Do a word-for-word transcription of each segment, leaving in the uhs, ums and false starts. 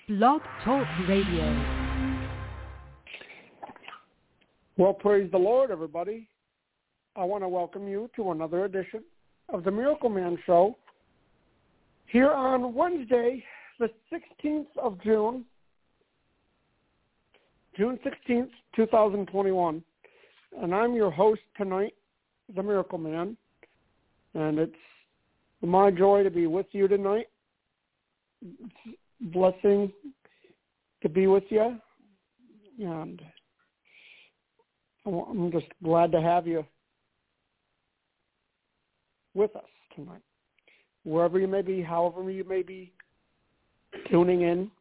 Blog Talk Radio. Well, praise the Lord, everybody. I want to welcome you to another edition of the Miracle Man Show here on Wednesday, the sixteenth of June, June sixteenth, twenty twenty-one. And I'm your host tonight, the Miracle Man. And it's my joy to be with you tonight. It's a blessing to be with you. And I'm just glad to have you with us tonight. Wherever you may be, however you may be tuning in,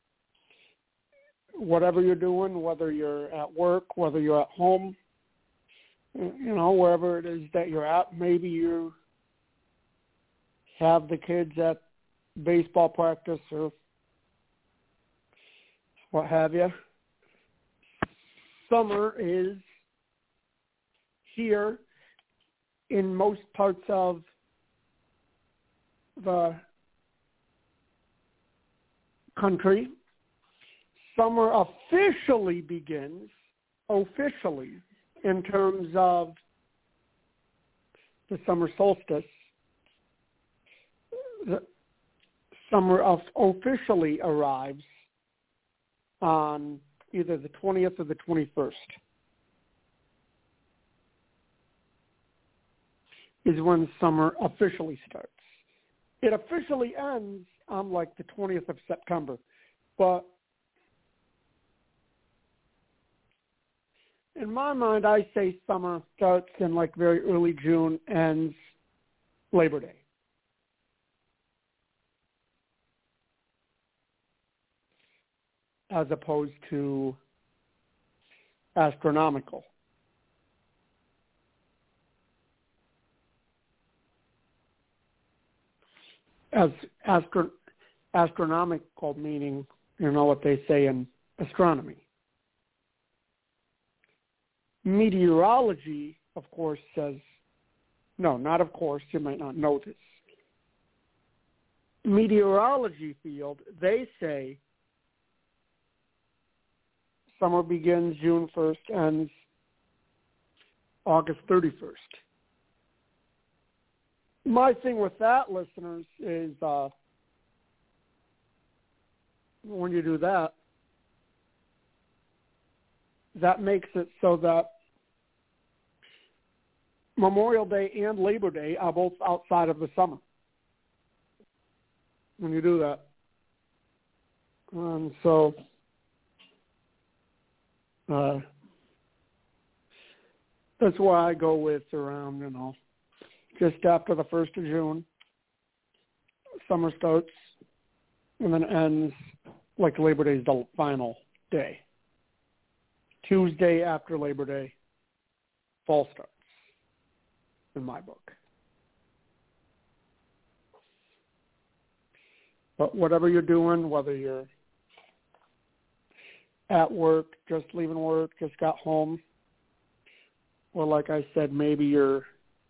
whatever you're doing, whether you're at work, whether you're at home, you know, wherever it is that you're at, maybe you have the kids at baseball practice or what have you. Summer is here in most parts of the country. Summer officially begins, officially, in terms of the summer solstice. The summer of officially arrives on either the twentieth or the twenty-first. Is when summer officially starts. It officially ends on like the twentieth of September. But in my mind, I say summer starts in like very early June, ends Labor Day. As opposed to astronomical. As astro, astronomical meaning, you know what they say in astronomy. Meteorology, of course, says, no, not of course, you might not know this. Meteorology field, they say summer begins June first, ends August thirty-first. My thing with that, listeners, is uh, when you do that, that makes it so that Memorial Day and Labor Day are both outside of the summer. When you do that. And so uh, that's why I go with around, you know, just after the first of June, summer starts, and then ends like Labor Day is the final day. Tuesday after Labor Day, fall starts, in my book. But whatever you're doing, whether you're at work, just leaving work, just got home, or like I said, maybe you're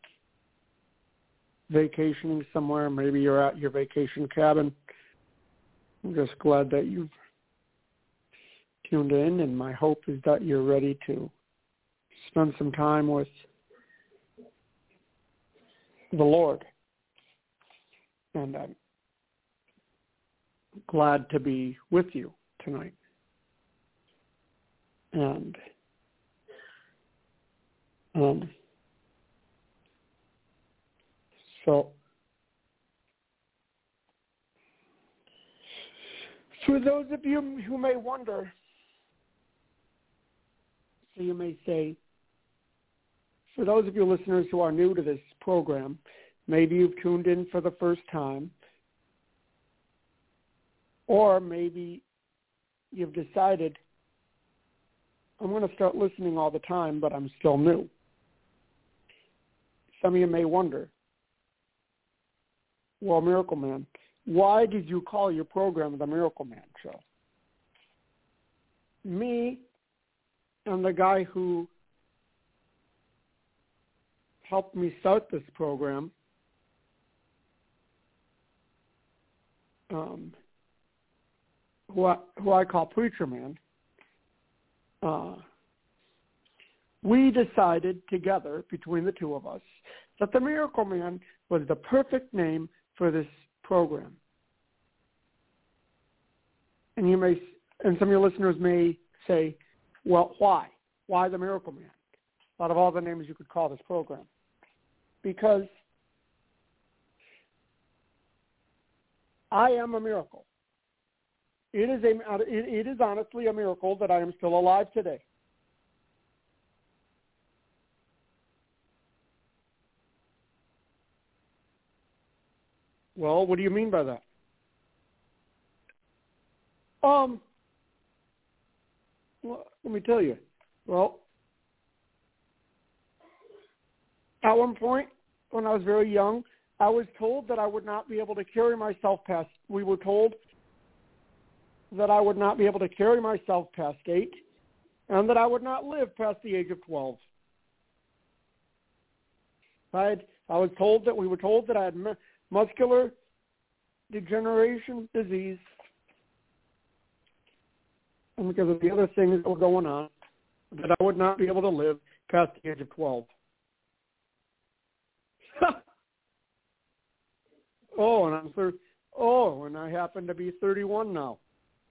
vacationing somewhere, maybe you're at your vacation cabin. I'm just glad that you've tuned in, and my hope is that you're ready to spend some time with the Lord. And I'm glad to be with you tonight. And um, so for those of you who may wonder, so you may say, for those of you listeners who are new to this program, maybe you've tuned in for the first time, or maybe you've decided, I'm going to start listening all the time, but I'm still new. Some of you may wonder, well, Miracle Man, why did you call your program the Miracle Man Show? Me and the guy who helped me start this program um, who I, who I call Preacher Man, uh, we decided together between the two of us that the Miracle Man was the perfect name for this program. And you may, and some of your listeners may say, well, why? Why the Miracle Man? Out of all the names you could call this program. Because I am a miracle. It is, a, it is honestly a miracle that I am still alive today. Well, what do you mean by that? Um, well, let me tell you. Well, at one point, when I was very young, I was told that I would not be able to carry myself past, we were told that I would not be able to carry myself past eight, and that I would not live past the age of twelve. I, had, I was told that we were told that I had mu- muscular degeneration disease, and because of the other things that were going on, that I would not be able to live past the age of twelve. oh, and I'm thir- oh, and I happen to be thirty-one now.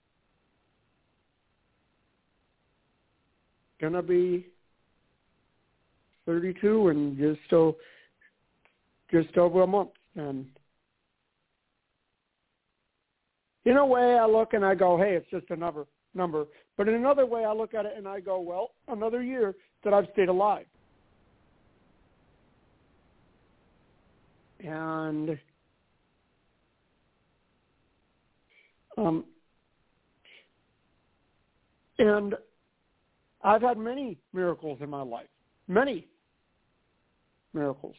Gonna be thirty-two in just so just over a month. And in a way, I look and I go, "Hey, it's just another number." But in another way, I look at it and I go, "Well, another year that I've stayed alive." And um, and I've had many miracles in my life, many miracles.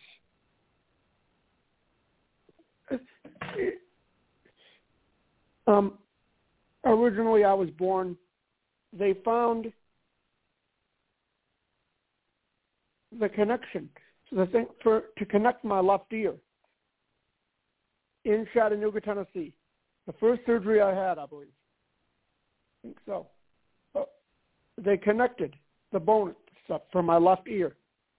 Um, originally, I was born. They found the connection, so the thing for to connect my left ear in Chattanooga, Tennessee. The first surgery I had, I believe. I think so. Uh, they connected the bone stuff from my left ear.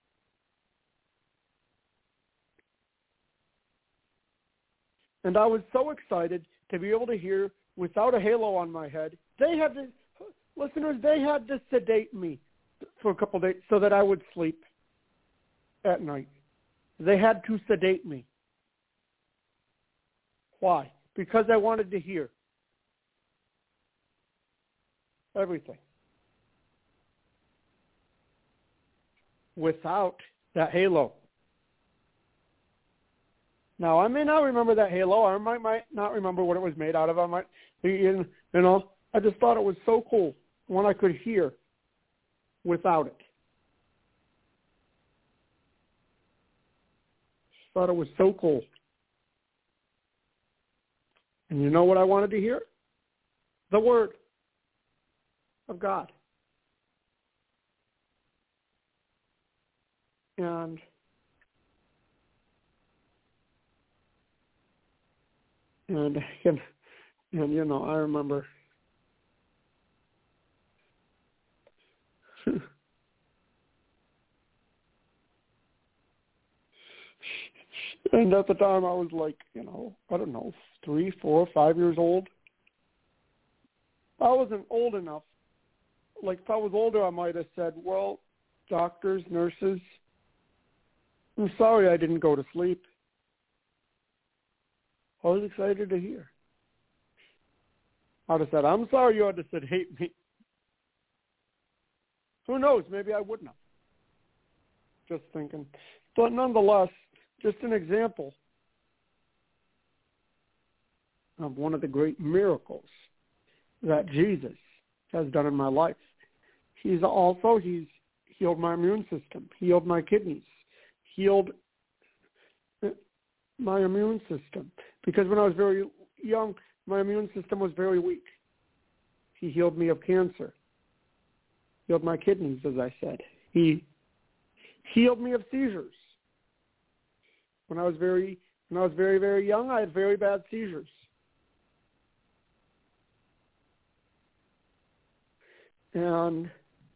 And I was so excited to be able to hear without a halo on my head. They had to, listeners, they had to sedate me for a couple of days so that I would sleep at night. They had to sedate me. Why? Because I wanted to hear everything. Without that halo. Now, I may not remember that halo. I might, might not remember what it was made out of. I might, you know, I just thought it was so cool when I could hear without it. Just thought it was so cool. And you know what I wanted to hear? The Word of God. And and and, and you know, I remember and at the time I was like, you know, I don't know, three, four, five years old. I wasn't old enough. Like, if I was older, I might have said, well, doctors, nurses, I'm sorry I didn't go to sleep. I was excited to hear. I'd have said, I'm sorry you had to sedate me. Who knows? Maybe I wouldn't have. Just thinking. But nonetheless, just an example of one of the great miracles that Jesus has done in my life. He's also, he's healed my immune system, healed my kidneys, healed my immune system. Because when I was very young, my immune system was very weak. He healed me of cancer, healed my kidneys, as I said. He healed me of seizures. When I was very, when I was very, very young, I had very bad seizures. And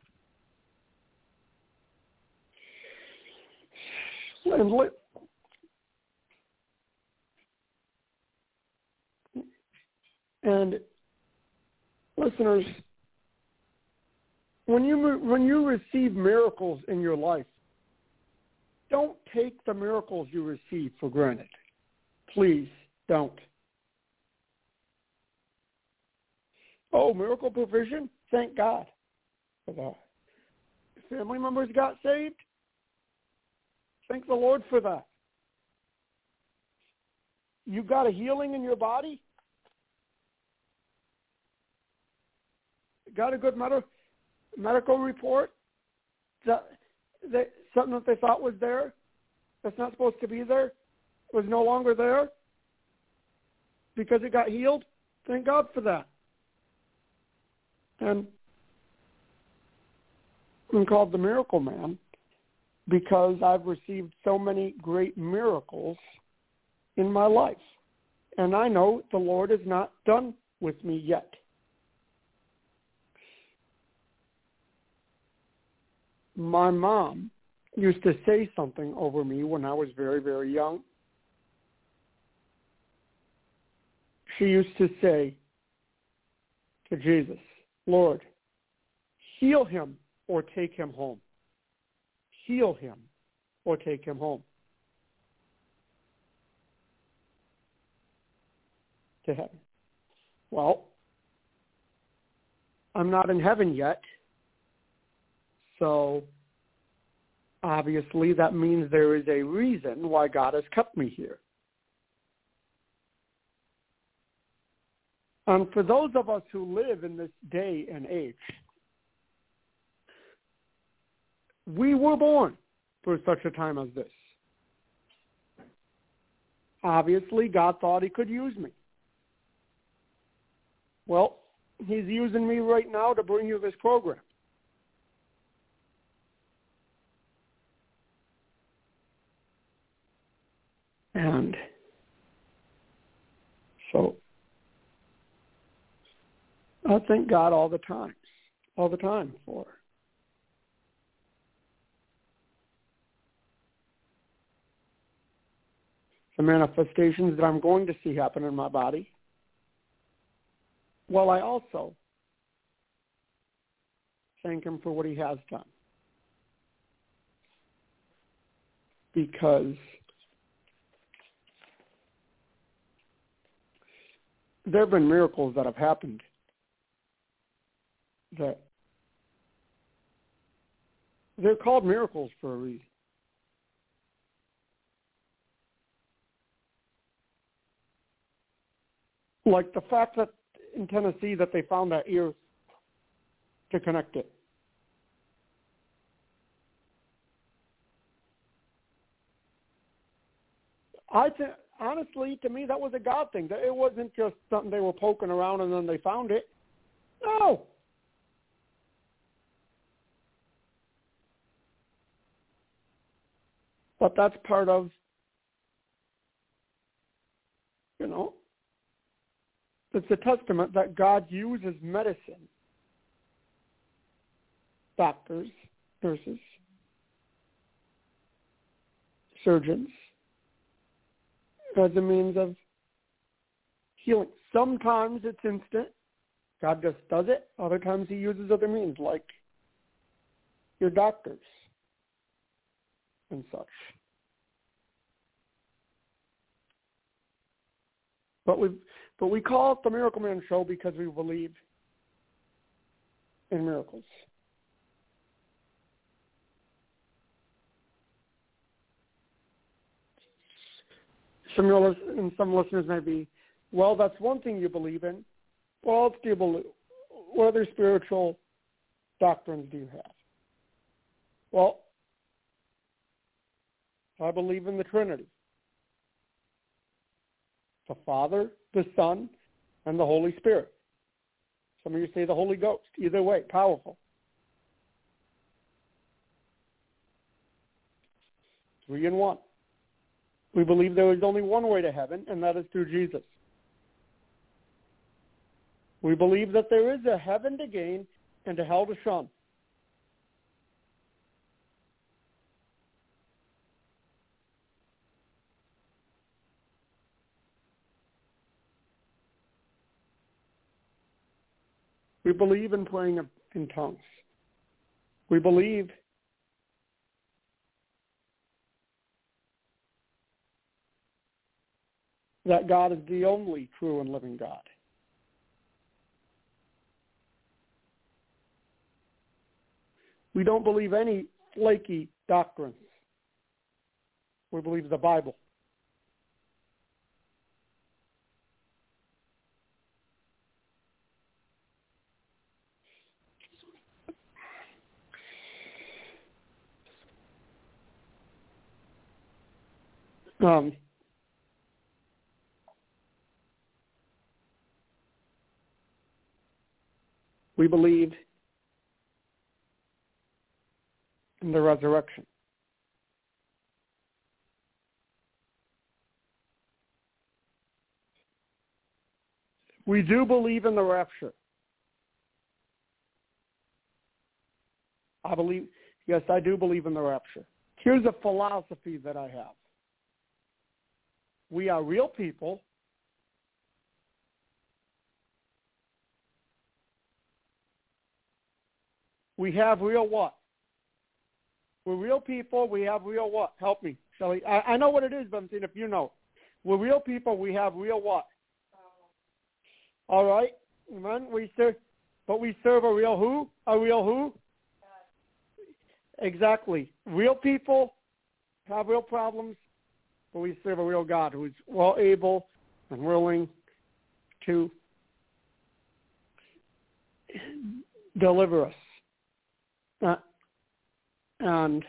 and, li- and listeners, when you when you receive miracles in your life, don't take the miracles you receive for granted. Please don't. Oh, miracle provision? Thank God for that. Family members got saved? Thank the Lord for that. You got a healing in your body? Got a good med- medical report? That, that something that they thought was there that's not supposed to be there was no longer there because it got healed? Thank God for that. And I'm called the Miracle Man because I've received so many great miracles in my life. And I know the Lord is not done with me yet. My mom used to say something over me when I was very, very young. She used to say to Jesus, Lord, heal him or take him home. Heal him or take him home to heaven. Well, I'm not in heaven yet, so obviously that means there is a reason why God has kept me here. And for those of us who live in this day and age, we were born for such a time as this. Obviously, God thought he could use me. Well, he's using me right now to bring you this program. And so I thank God all the time, all the time for the manifestations that I'm going to see happen in my body. Well, I also thank him for what he has done. Because there have been miracles that have happened that they're called miracles for a reason. Like the fact that in Tennessee that they found that ear to connect it. I think, honestly, to me, that was a God thing. It wasn't just something they were poking around and then they found it. No. But that's part of, you know, it's a testament that God uses medicine, doctors, nurses, surgeons, as a means of healing. Sometimes it's instant. God just does it. Other times he uses other means, like your doctors and such. But we but we call it the Miracle Man Show because we believe in miracles. Some and some listeners may be, well, that's one thing you believe in. What else do you believe? What other spiritual doctrines do you have? Well, I believe in the Trinity. The Father, the Son, and the Holy Spirit. Some of you say the Holy Ghost. Either way, powerful. Three in one. We believe there is only one way to heaven, and that is through Jesus. We believe that there is a heaven to gain and to hell to shun. We believe in praying in tongues. We believe that God is the only true and living God. We don't believe any flaky doctrines. We believe the Bible. Um, we believe in the resurrection. We do believe in the rapture. I believe, yes, I do believe in the rapture. Here's a philosophy that I have. We are real people. We have real what? We're real people. We have real what? Help me, Shelley. I, I know what it is, but I'm saying if you know. We're real people. We have real what? All right. Amen. We serve, but we serve a real who? A real who? God. Exactly. Real people have real problems, but we serve a real God who is well able and willing to deliver us. Uh, and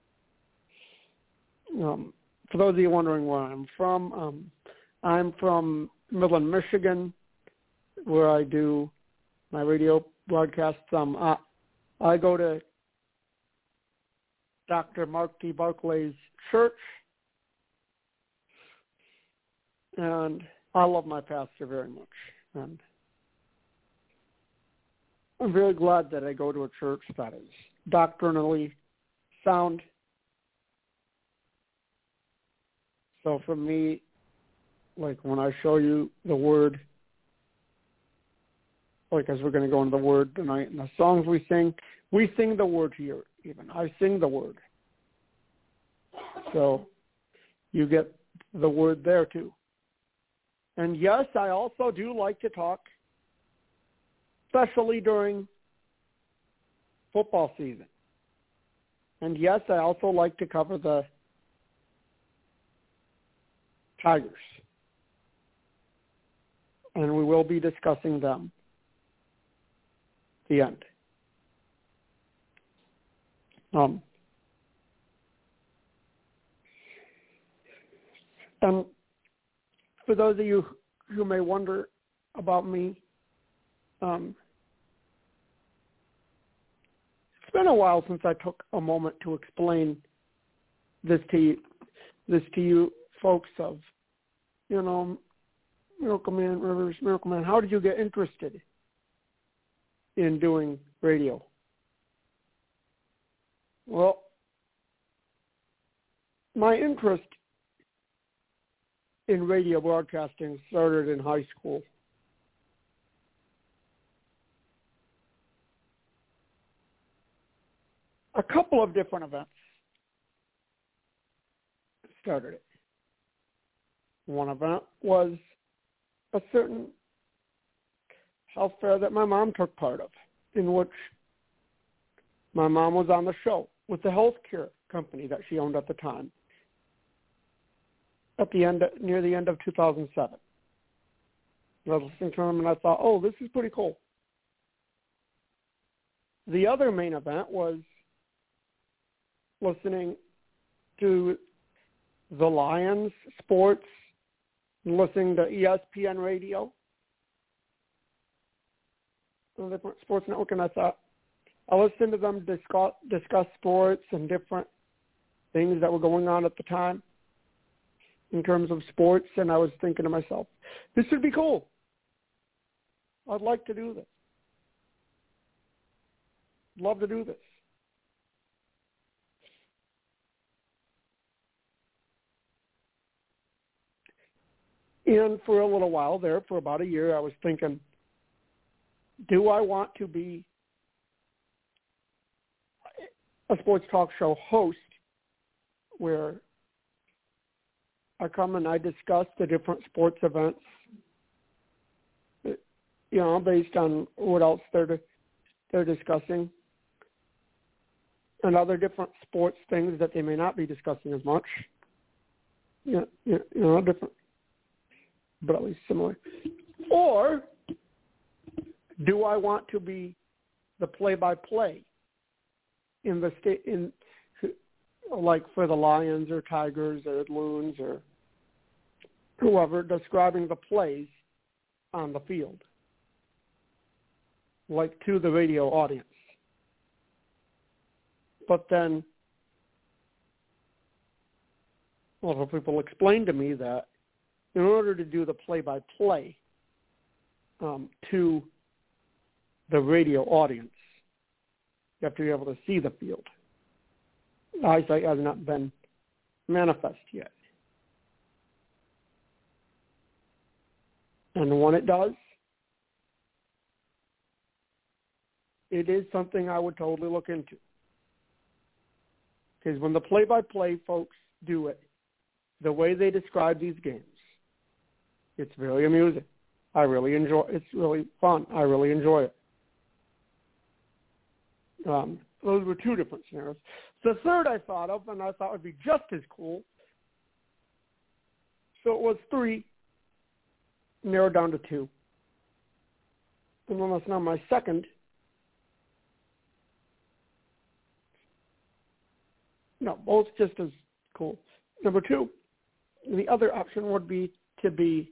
um, for those of you wondering where I'm from, um, I'm from Midland, Michigan, where I do my radio broadcasts. Um, I, I go to Doctor Mark T. Barclay's church, and I love my pastor very much. And I'm very glad that I go to a church that is doctrinally sound. So for me, like when I show you the Word, like as we're going to go into the Word tonight, and the songs we sing, we sing the Word here even. I sing the Word. So you get the Word there too. And yes, I also do like to talk, especially during football season. And yes, I also like to cover the Tigers. And we will be discussing them at the end. Um, and for those of you who may wonder about me, um, it's been a while since I took a moment to explain this to you, this to you folks of, you know, Miracle Man, Rivers, Miracle Man, how did you get interested in doing radio? Well, my interest in radio broadcasting started in high school. A couple of different events started it. One event was a certain health fair that my mom took part of, in which my mom was on the show with the healthcare company that she owned at the time. At the end, near the end of two thousand seven, I was listening to them, and I thought, "Oh, this is pretty cool." The other main event was listening to the Lions sports, and listening to E S P N radio, the different sports network, and I thought, I listened to them discuss, discuss sports and different things that were going on at the time in terms of sports, and I was thinking to myself, this would be cool. I'd like to do this. love to do this. And for a little while there, for about a year, I was thinking, do I want to be a sports talk show host where I come and I discuss the different sports events, you know, based on what else they're they're discussing, and other different sports things that they may not be discussing as much. Yeah, you know, different, but at least similar. Or do I want to be the play-by-play in the state, in like for the Lions or Tigers or Loons or whoever, describing the plays on the field, like to the radio audience? But then, a lot of people explained to me that in order to do the play-by-play um, to the radio audience, you have to be able to see the field. Eyesight has not been manifest yet. And when it does, it is something I would totally look into. Because when the play-by-play folks do it, the way they describe these games, it's very amusing. I really enjoy it. It's really fun. I really enjoy it. Um, those were two different scenarios. The third I thought of, and I thought would be just as cool, so it was three, narrowed down to two. And then that's now my second. No, both just as cool. Number two, the other option would be to be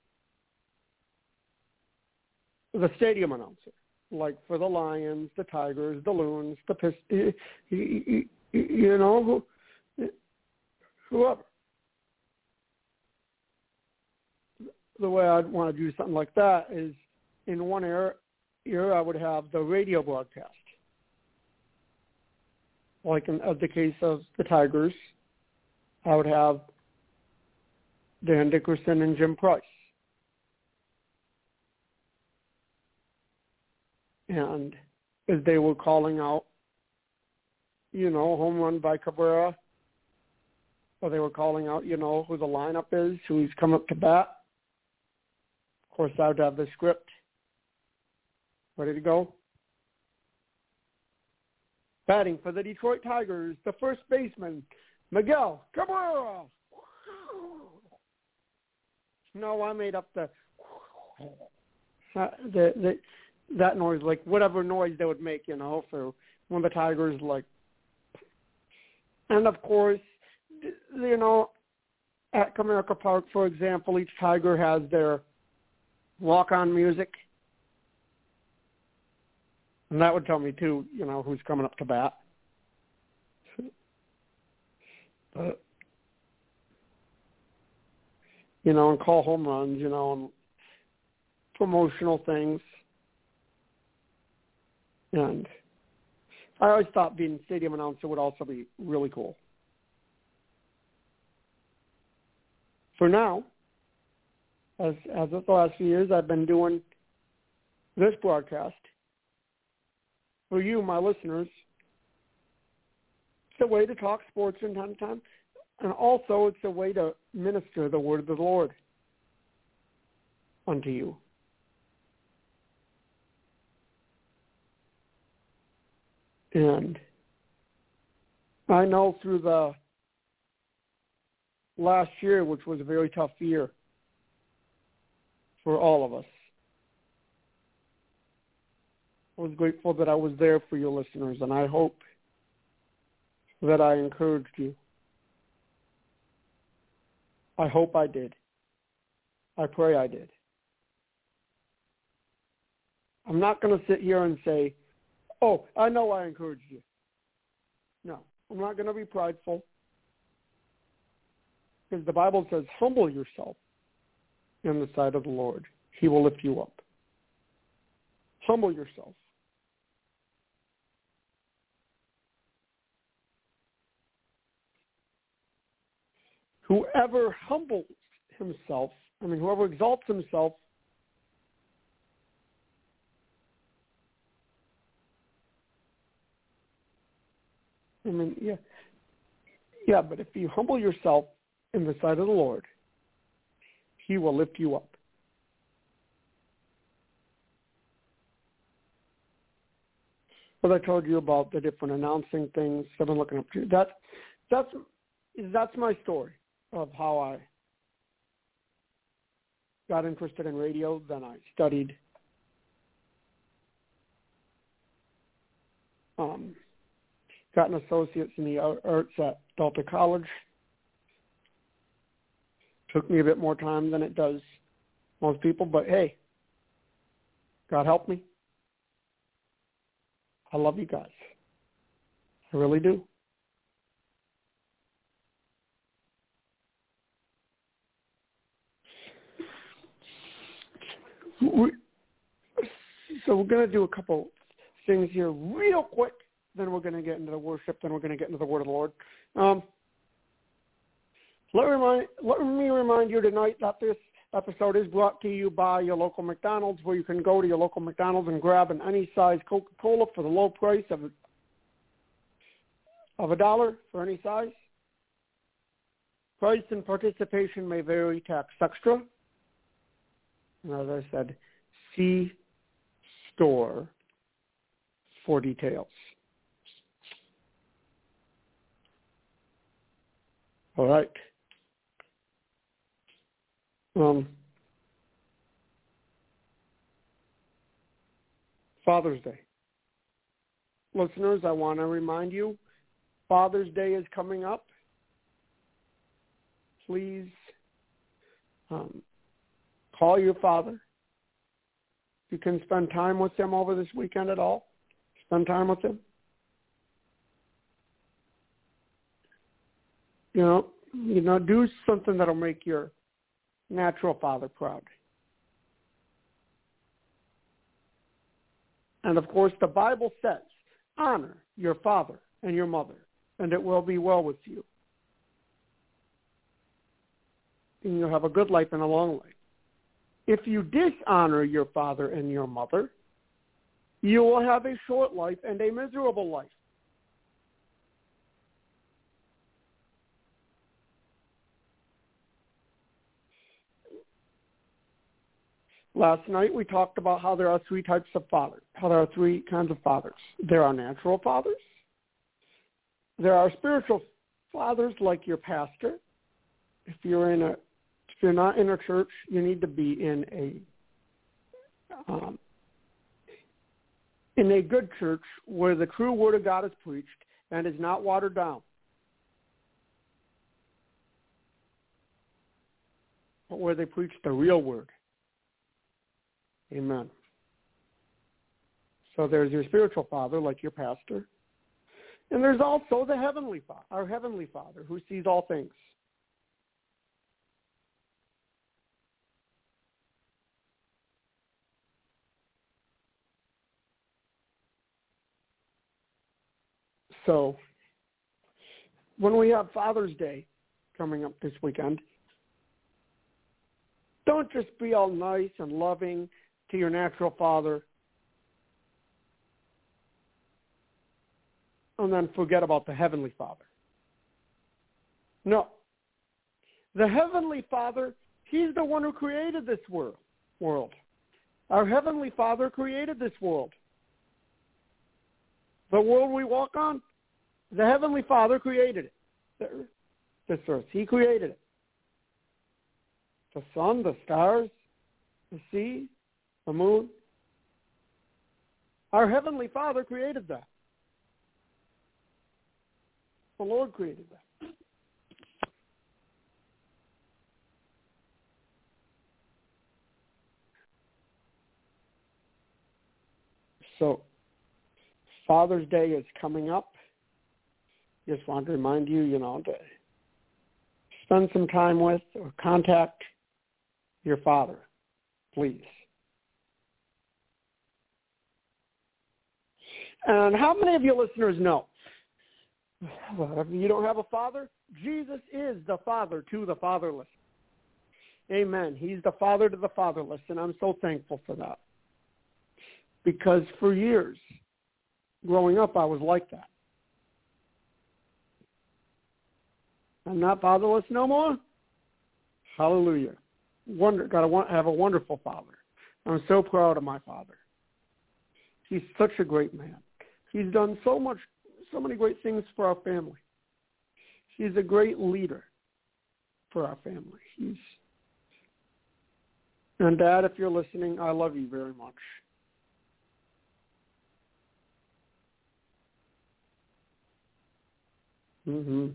the stadium announcer, like for the Lions, the Tigers, the Loons, the Pistons, you know, whoever. The way I'd want to do something like that is in one year, year I would have the radio broadcast. Like in the case of the Tigers, I would have Dan Dickerson and Jim Price. And as they were calling out, you know, home run by Cabrera, or they were calling out, you know, who the lineup is, who he's come up to bat. Of course, I would have the script ready to go. Batting for the Detroit Tigers, the first baseman, Miguel Cabrera. No, I made up the uh, the, the that noise, like whatever noise they would make, you know, for when the Tigers, like. And, of course, you know, at Comerica Park, for example, each Tiger has their walk-on music. And that would tell me, too, you know, who's coming up to bat. But, you know, and call home runs, you know, and promotional things. And I always thought being stadium announcer would also be really cool. For now, as as of the last few years, I've been doing this broadcast for you, my listeners. It's a way to talk sports from time to time, and also it's a way to minister the word of the Lord unto you. And I know through the last year, which was a very tough year for all of us, I was grateful that I was there for your listeners, and I hope that I encouraged you. I hope I did. I pray I did. I'm not going to sit here and say, oh, I know I encouraged you. No, I'm not going to be prideful. Because the Bible says, humble yourself in the sight of the Lord. He will lift you up. Humble yourself. whoever humbles himself, I mean, whoever exalts himself, I mean, yeah, yeah, but if you humble yourself in the sight of the Lord, he will lift you up. What I told you about the different announcing things that I'm looking up to, that, that's, that's my story of how I got interested in radio. Then I studied um, got an associate's in the arts at Delta College. Took me a bit more time than it does most people, but hey, God help me. I love you guys. I really do. We, so we're going to do a couple things here real quick. Then we're going to get into the worship. Then we're going to get into the word of the Lord. Um, let, remind, let me remind you tonight that this episode is brought to you by your local McDonald's, where you can go to your local McDonald's and grab an any size Coca-Cola for the low price of of a dollar for any size. Price and participation may vary, tax extra. And as I said, see store for details. All right. Um, Father's Day. Listeners, I want to remind you, Father's Day is coming up. Please um, call your father. If you can spend time with him over this weekend at all, spend time with him. You know, you know, do something that'll make your natural father proud. And of course, the Bible says, honor your father and your mother, and it will be well with you. And you'll have a good life and a long life. If you dishonor your father and your mother, you will have a short life and a miserable life. Last night we talked about how there are three types of fathers, how there are three kinds of fathers. There are natural fathers. There are spiritual fathers like your pastor. If you're in a, if you're not in a church, you need to be in a, um, in a good church where the true word of God is preached and is not watered down, but where they preach the real word. Amen. So there's your spiritual father, like your pastor. And there's also the heavenly Father, our heavenly Father, who sees all things. So when we have Father's Day coming up this weekend, don't just be all nice and loving to your natural father and then forget about the heavenly Father. No. The heavenly Father, he's the one who created this world. world. Our heavenly Father created this world. The world we walk on, the heavenly Father created it. This earth, he created it. The sun, the stars, the sea, the moon. Our heavenly Father created that. The Lord created that. So, Father's Day is coming up. Just want to remind you, you know, to spend some time with or contact your father, please. And how many of your listeners know? Well, if you don't have a father, Jesus is the father to the fatherless. Amen. He's the father to the fatherless, and I'm so thankful for that. Because for years, growing up, I was like that. I'm not fatherless no more. Hallelujah. Wonder, gotta want, have a wonderful father. I'm so proud of my father. He's such a great man. He's done so much, so many great things for our family. He's a great leader for our family. He's And Dad, if you're listening, I love you very much. Mm-hmm.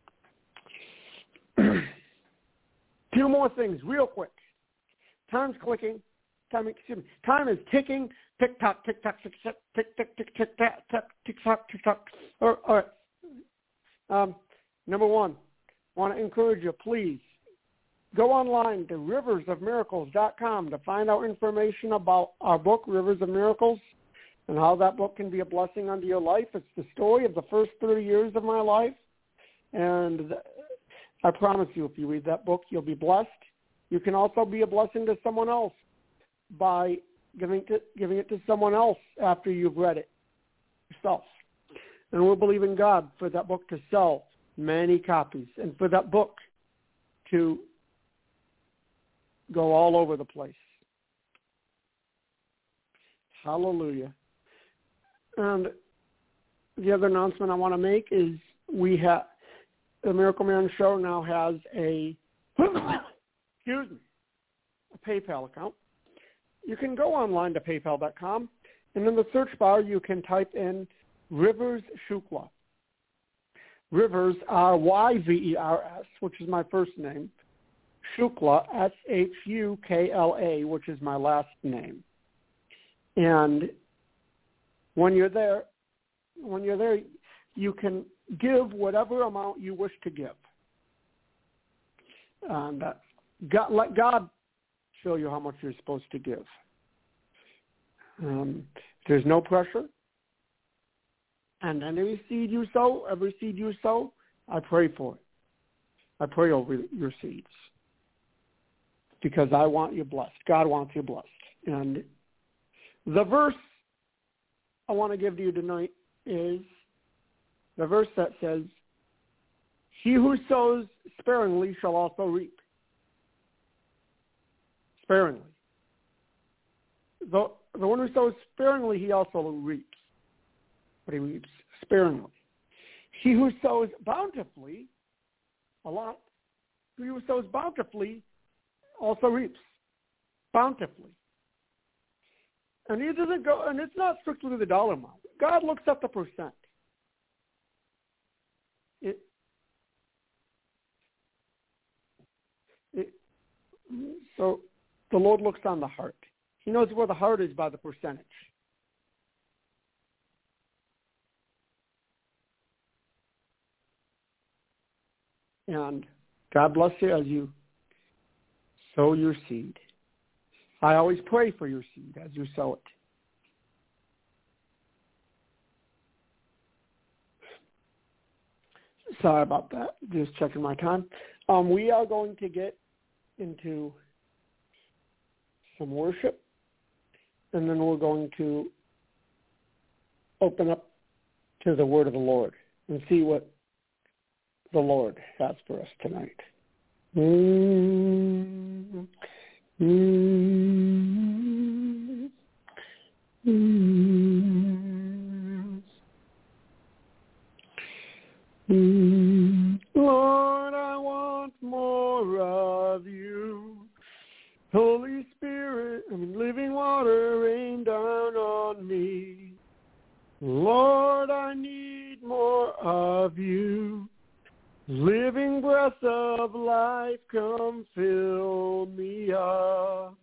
Two more things, real quick. Time's clicking. Time, excuse me. Time is ticking. Tick tock, tick tock, tick tock, tick tick tick tick tock, tick tock, tick tock. All right. Um, number one, I want to encourage you, please go online to rivers of miracles dot com to find out information about our book, Rivers of Miracles, and how that book can be a blessing unto your life. It's the story of the first thirty years of my life, and I promise you, if you read that book, you'll be blessed. You can also be a blessing to someone else by giving it to, giving it to someone else after you've read it yourself. And we're believing God for that book to sell many copies and for that book to go all over the place. Hallelujah. And the other announcement I want to make is we have the Miracle Man Show now has a excuse me a PayPal account. You can go online to paypal dot com, and in the search bar you can type in Rivers Shukla. Rivers, R Y V E R S, which is my first name. Shukla, S H U K L A, which is my last name. And when you're there, when you're there, you can give whatever amount you wish to give. And uh, God, let God show you how much you're supposed to give. Um, there's no pressure. And every seed you sow, every seed you sow, I pray for it. I pray over your seeds. Because I want you blessed. God wants you blessed. And the verse I want to give to you tonight is the verse that says, "He who sows sparingly shall also reap." Sparingly. The, the one who sows sparingly, he also reaps. But he reaps sparingly. He who sows bountifully, a lot, he who sows bountifully also reaps bountifully. And it doesn't go, and it's not strictly the dollar amount. God looks at the percent. It, it, so the Lord looks on the heart. He knows where the heart is by the percentage. And God bless you as you sow your seed. I always pray for your seed as you sow it. Sorry about that. Just checking my time. Um, we are going to get into some worship, and then we're going to open up to the word of the Lord and see what the Lord has for us tonight. Mm-hmm. Mm-hmm. Mm-hmm. Lord, I want more of you. Holy Spirit, I mean, living water, rain down on me. Lord, I need more of you. Living breath of life, come fill me up.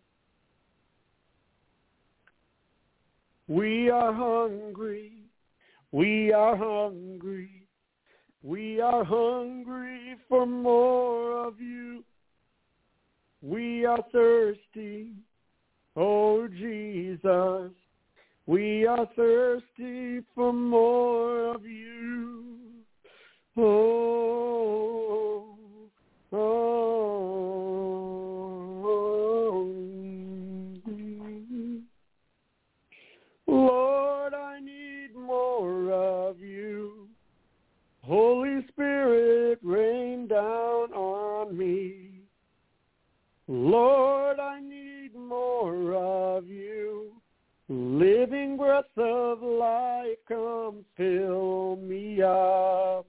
We are hungry, we are hungry, we are hungry for more of you. We are thirsty, oh Jesus, we are thirsty for more of you. Oh, breath of life, come fill me up.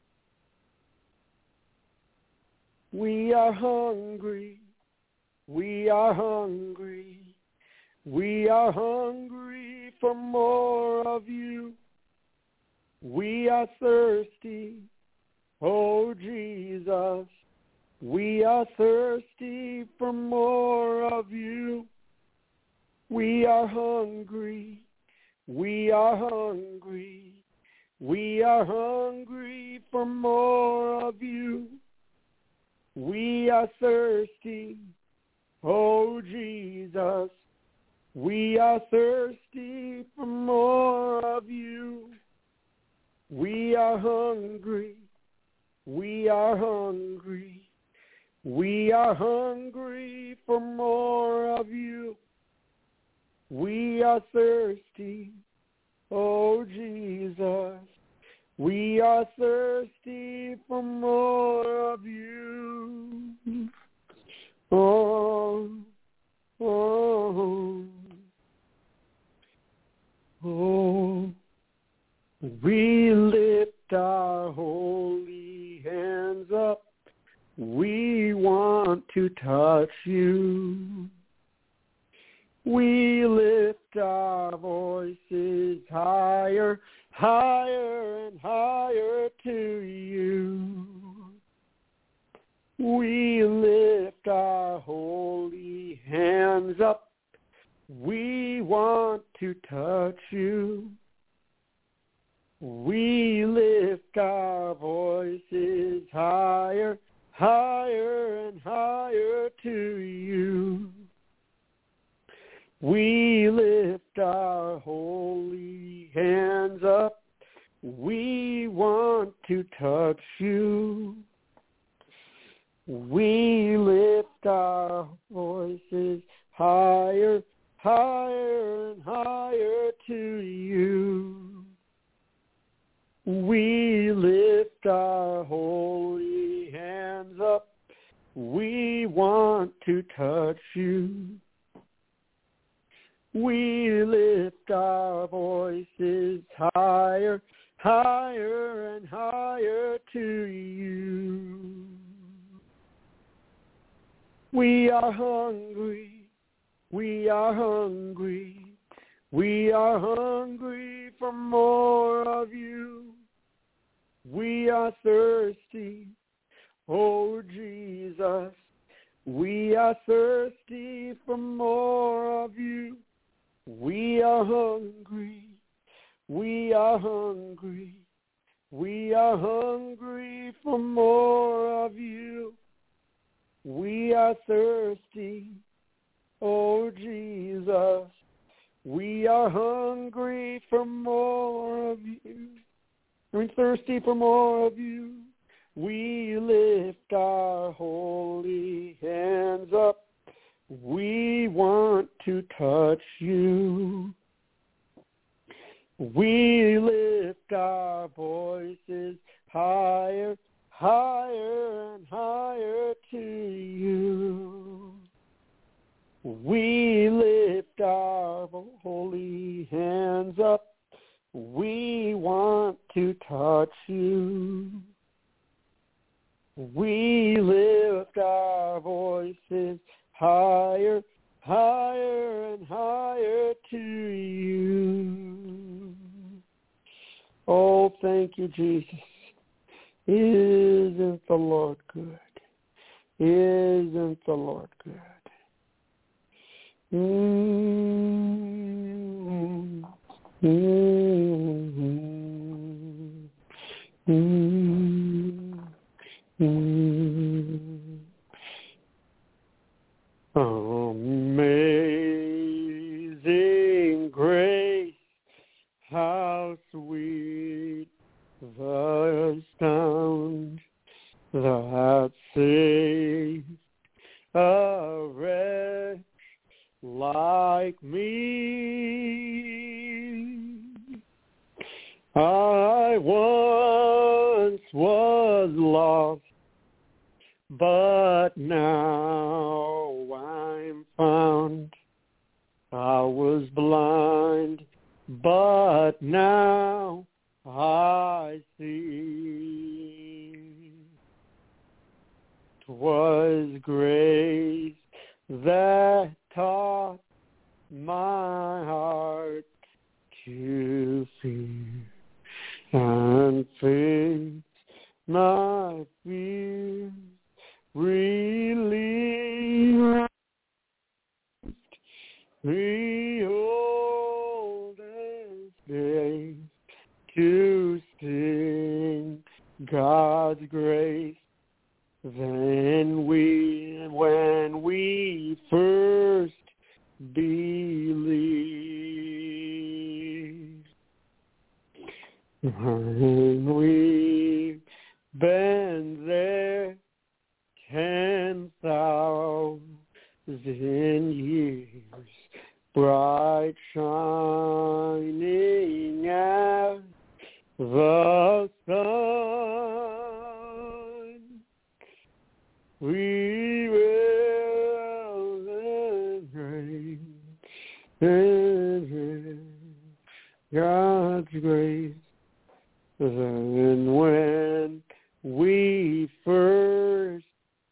We are hungry, we are hungry, we are hungry for more of you. We are thirsty, oh Jesus, we are thirsty for more of you. We are hungry, we are hungry, we are hungry for more of you. We are thirsty, oh Jesus, we are thirsty for more of you. We are hungry, we are hungry, we are hungry for more of you. We are thirsty, oh Jesus, we are thirsty for more of you. Oh, oh, oh. We lift our holy hands up. We want to touch you. We lift our voices higher, higher and higher to you. We lift our holy hands up. We want to touch you. We lift our voices higher, higher and higher to you. We lift our holy hands up. We want to touch you. We lift our voices higher, higher and higher to you. We lift our holy hands up. We want to touch you. We lift our voices higher, higher and higher to you. We are hungry, we are hungry, we are hungry for more of you. We are thirsty, oh Jesus, we are thirsty for more of you. We are hungry, we are hungry, we are hungry for more of you. We are thirsty, oh Jesus, we are hungry for more of you. We're thirsty for more of you. We lift our holy hands up. We want to touch you. We lift our voices higher, higher and higher to you. We lift our holy hands up. We want to touch you. We lift our voices higher, higher and higher to you. Oh, thank you, Jesus. Isn't the Lord good? Isn't the Lord good? Mm-hmm. Mm-hmm. Mm-hmm. Amazing grace, how sweet the sound that saved a wretch like me. I once was lost, but now I'm found. I was blind, but now I see 'twas grace that taught my heart to fear, and faith my fears relieved. Behold this day to sing God's grace. Then we, when we first believed, when we've been there ten thousand years, bright shining as the sun, we will embrace God's grace. Then when we first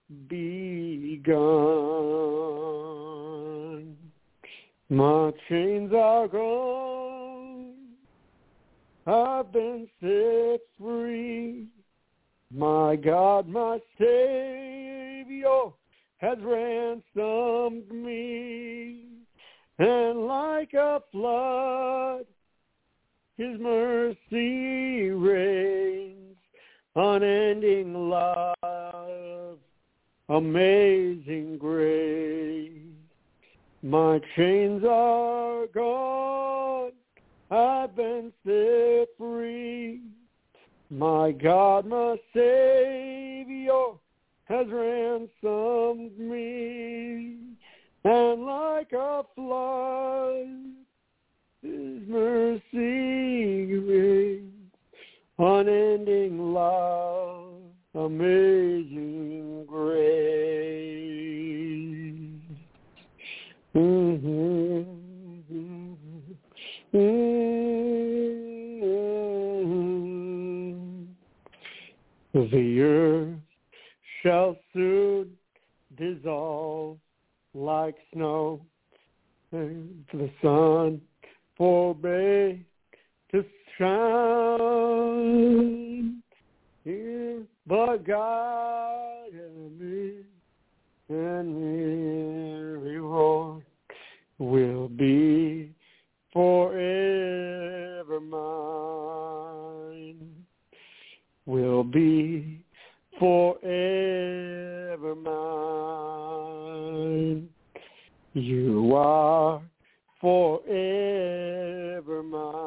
begun, my chains are gone, I've been set free. My God, my Savior, has ransomed me. And like a flood, His mercy reigns, unending love, amazing grace. My chains are gone, I've been set free. My God, my Savior, has ransomed me. And like a flood, His mercy reigns, unending love, amazing grace. Mm-hmm. Mm-hmm. The earth shall soon dissolve like snow, and the sun forbade to shine. Yeah, but God and me and me reward will be forever mine. Will be forever mine. You are forever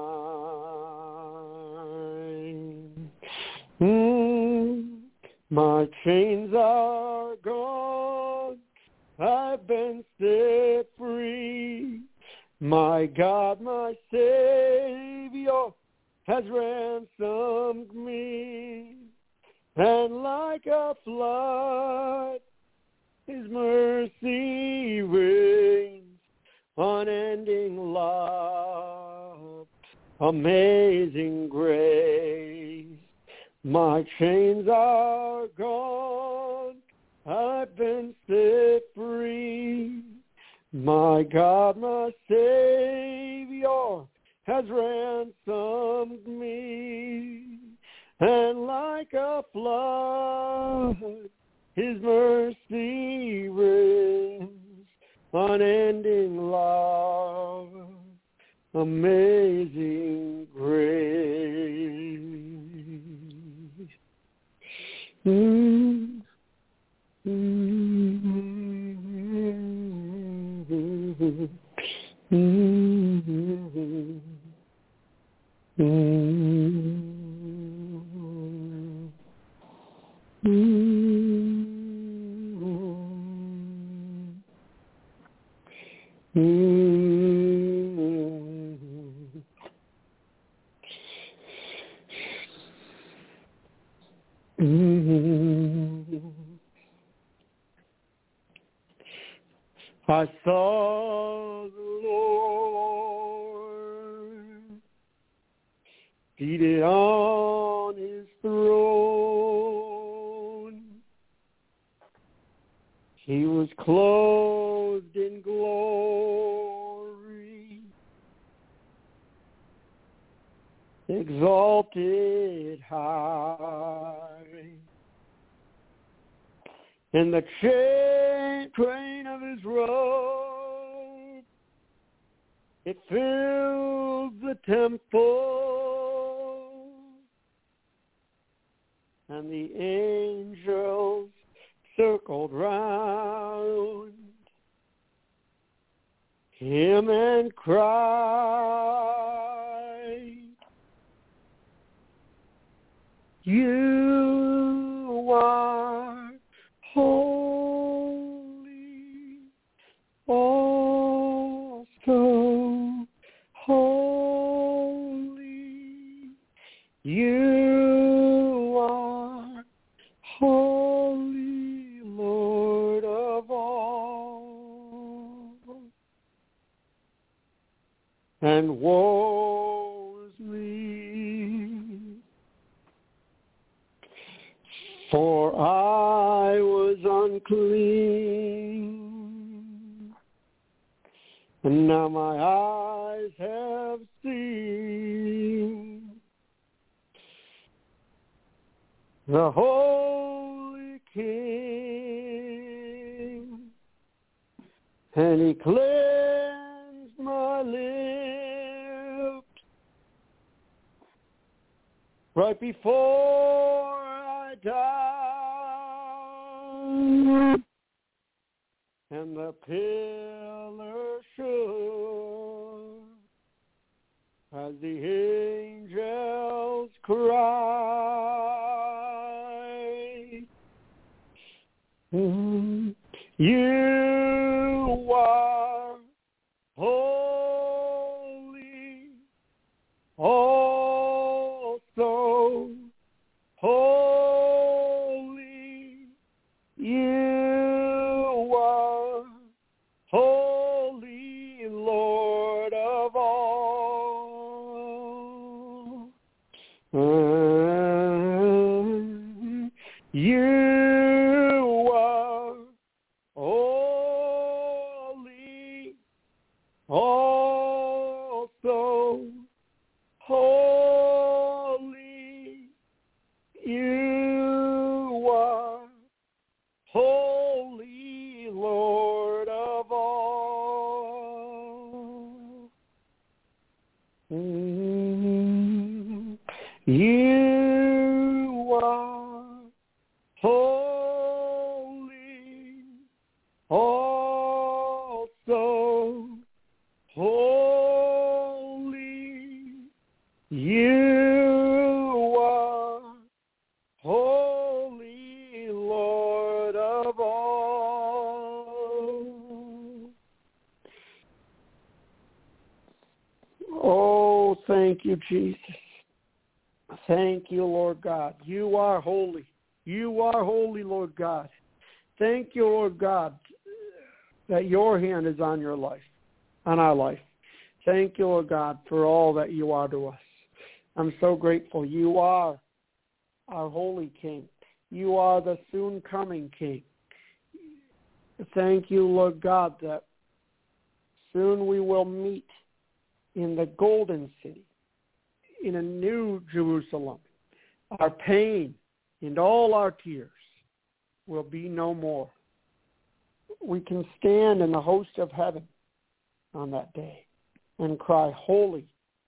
mine. Mm, my chains are gone, I've been set free. My God, my Savior, has ransomed me. And like a flood, His mercy reigns, unending love, amazing grace. My chains are gone, I've been set free. My God, my Savior, has ransomed me. And like a flood, His mercy reigns, unending love, amazing grace. Mm-hmm. Mm-hmm. Mm-hmm. Mm-hmm. I saw the Lord seated on his throne. He was clothed in glory, exalted high, and the chain, train of his robe, it filled the temple, and the angels circled round him and cried, "You are holy, oh so holy. You are holy, Lord of all. And woe is me, for I was unclean, and now my eyes have seen the Holy King, and he cleansed my lips right before I died, and the pillar shook as the angels cried, "You are holy, oh so holy. You are holy, Lord of all. And you are holy, also holy. You are holy, Lord of all. Mm. You are holy, also holy. You are holy, Lord of all. Oh, thank you, Jesus. Thank you, Lord God. You are holy. You are holy, Lord God. Thank you, Lord God, that your hand is on your life, on our life. Thank you, Lord God, for all that you are to us. I'm so grateful. You are our holy King. You are the soon coming King. Thank you, Lord God, that soon we will meet in the golden city, in a new Jerusalem. Our pain and all our tears will be no more. We can stand in the host of heaven on that day and cry, "Holy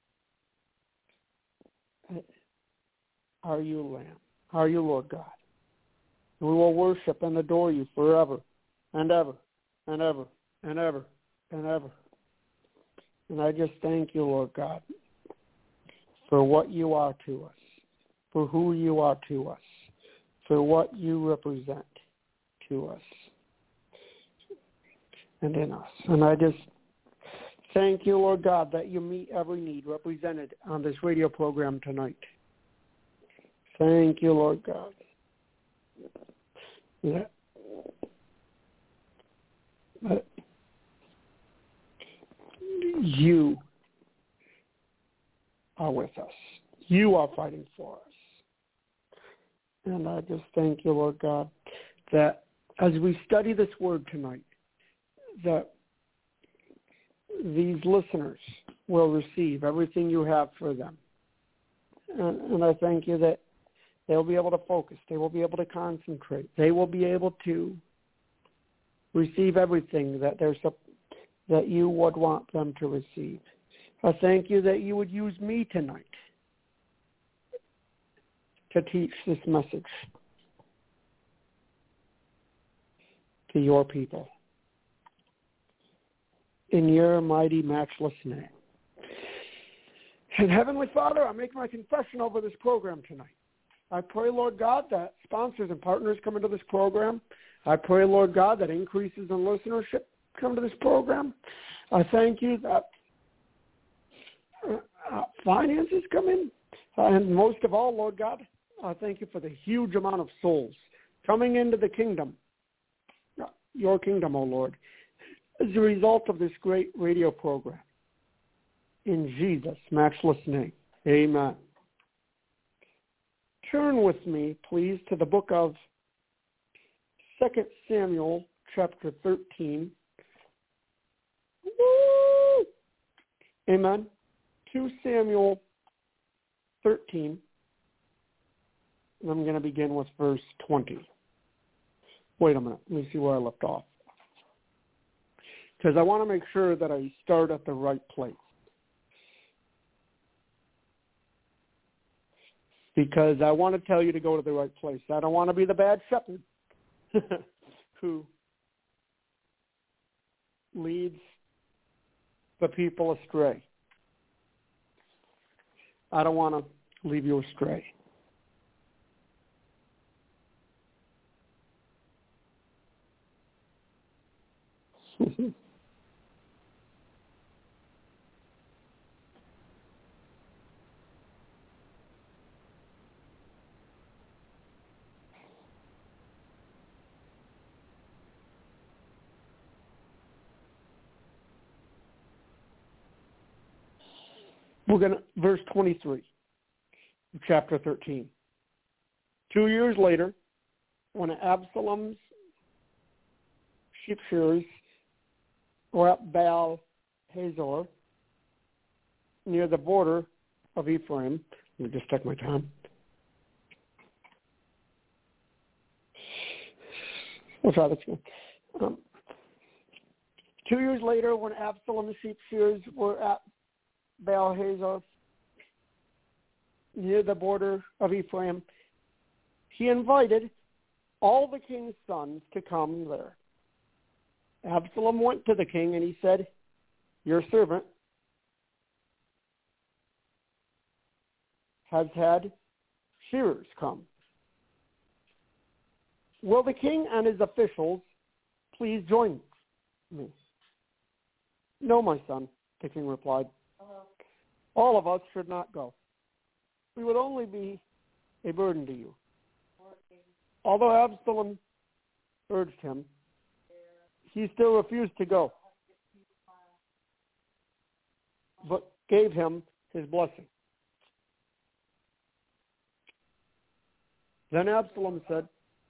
are you, Lamb, are you, Lord God." And we will worship and adore you forever and ever and ever and ever and ever. And I just thank you, Lord God, for what you are to us, for who you are to us, for what you represent to us and in us. And I just thank you, Lord God, that you meet every need represented on this radio program tonight. Thank you, Lord God. That, that you are with us. You are fighting for us. And I just thank you, Lord God, that as we study this word tonight, that these listeners will receive everything you have for them. And, and I thank you that they'll be able to focus. They will be able to concentrate. They will be able to receive everything that they're that you would want them to receive. I thank you that you would use me tonight to teach this message to your people. In your mighty, matchless name. And Heavenly Father, I make my confession over this program tonight. I pray, Lord God, that sponsors and partners come into this program. I pray, Lord God, that increases in listenership come to this program. I thank you that uh, finances come in. Uh, and most of all, Lord God, I thank you for the huge amount of souls coming into the kingdom, your kingdom, O Lord, as a result of this great radio program. In Jesus' matchless name, amen. Turn with me, please, to the book of Second Samuel, chapter thirteen. Woo! Amen. Second Samuel thirteen. And I'm going to begin with verse twenty. Wait a minute. Let me see where I left off. Because I want to make sure that I start at the right place. Because I want to tell you to go to the right place. I don't want to be the bad shepherd who leads the people astray. I don't want to leave you astray. We're going to, verse twenty-three, chapter thirteen. Two years later, when Absalom's sheep shearers were at Baal Hazor, near the border of Ephraim, let me just check my time. We'll try this again. Um, two years later, when Absalom's sheep shearers were at Baal Hazor, near the border of Ephraim, he invited all the king's sons to come there. Absalom went to the king and he said, "Your servant has had shearers come. Will the king and his officials please join me?" "No, my son," the king replied. "All of us should not go. We would only be a burden to you." Although Absalom urged him, he still refused to go, but gave him his blessing. Then Absalom said,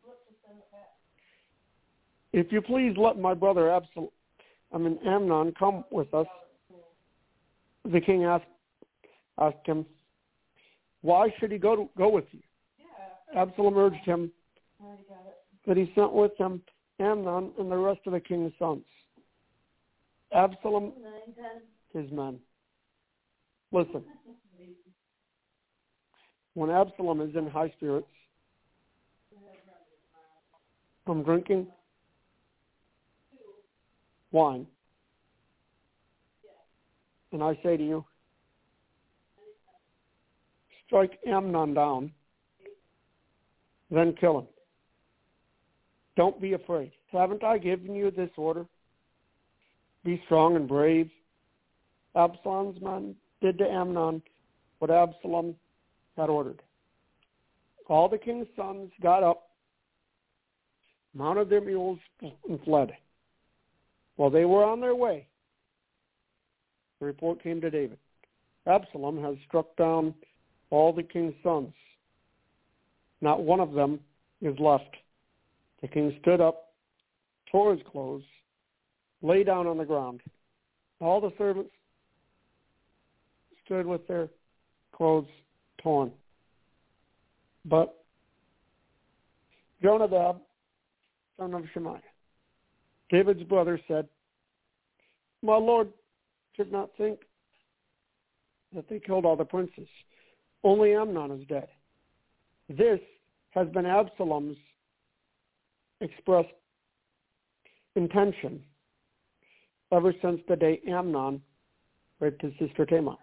"If you please let my brother Absalom, I mean Amnon, come with us." The king asked, asked him, "Why should he go to, go with you?" Absalom urged him that he sent with him Amnon and the rest of the king's sons. Absalom, his men. Listen, when Absalom is in high spirits from drinking wine, and I say to you, strike Amnon down, then kill him. Don't be afraid. Haven't I given you this order? Be strong and brave. Absalom's men did to Amnon what Absalom had ordered. All the king's sons got up, mounted their mules, and fled. While they were on their way, the report came to David. Absalom has struck down all the king's sons. Not one of them is left. The king stood up, tore his clothes, lay down on the ground. All the servants stood with their clothes torn. But Jonadab, son of Shemaiah, David's brother, said, my lord should not think that they killed all the princes. Only Amnon is dead. This has been Absalom's expressed intention ever since the day Amnon raped his sister Tamar.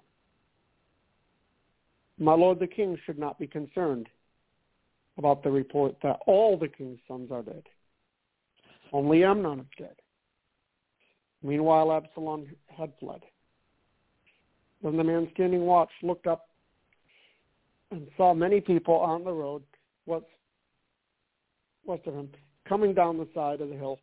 My lord the king should not be concerned about the report that all the king's sons are dead. Only Amnon is dead. Meanwhile, Absalom had fled. Then the man standing watch looked up and saw many people on the road west, west of him, coming down the side of the hill.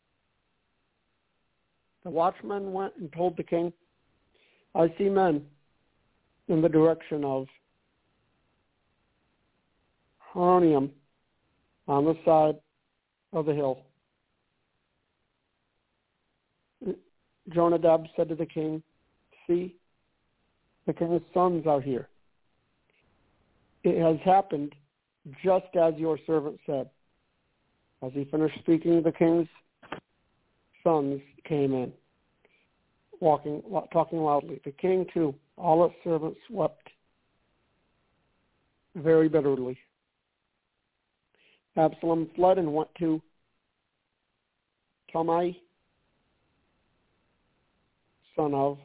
The watchman went and told the king, I see men in the direction of Haronium on the side of the hill. Jonadab said to the king, see, the king's sons are here. It has happened just as your servant said. As he finished speaking, the king's sons came in, walking, talking loudly. The king, too, all his servants wept very bitterly. Absalom fled and went to Talmai, son of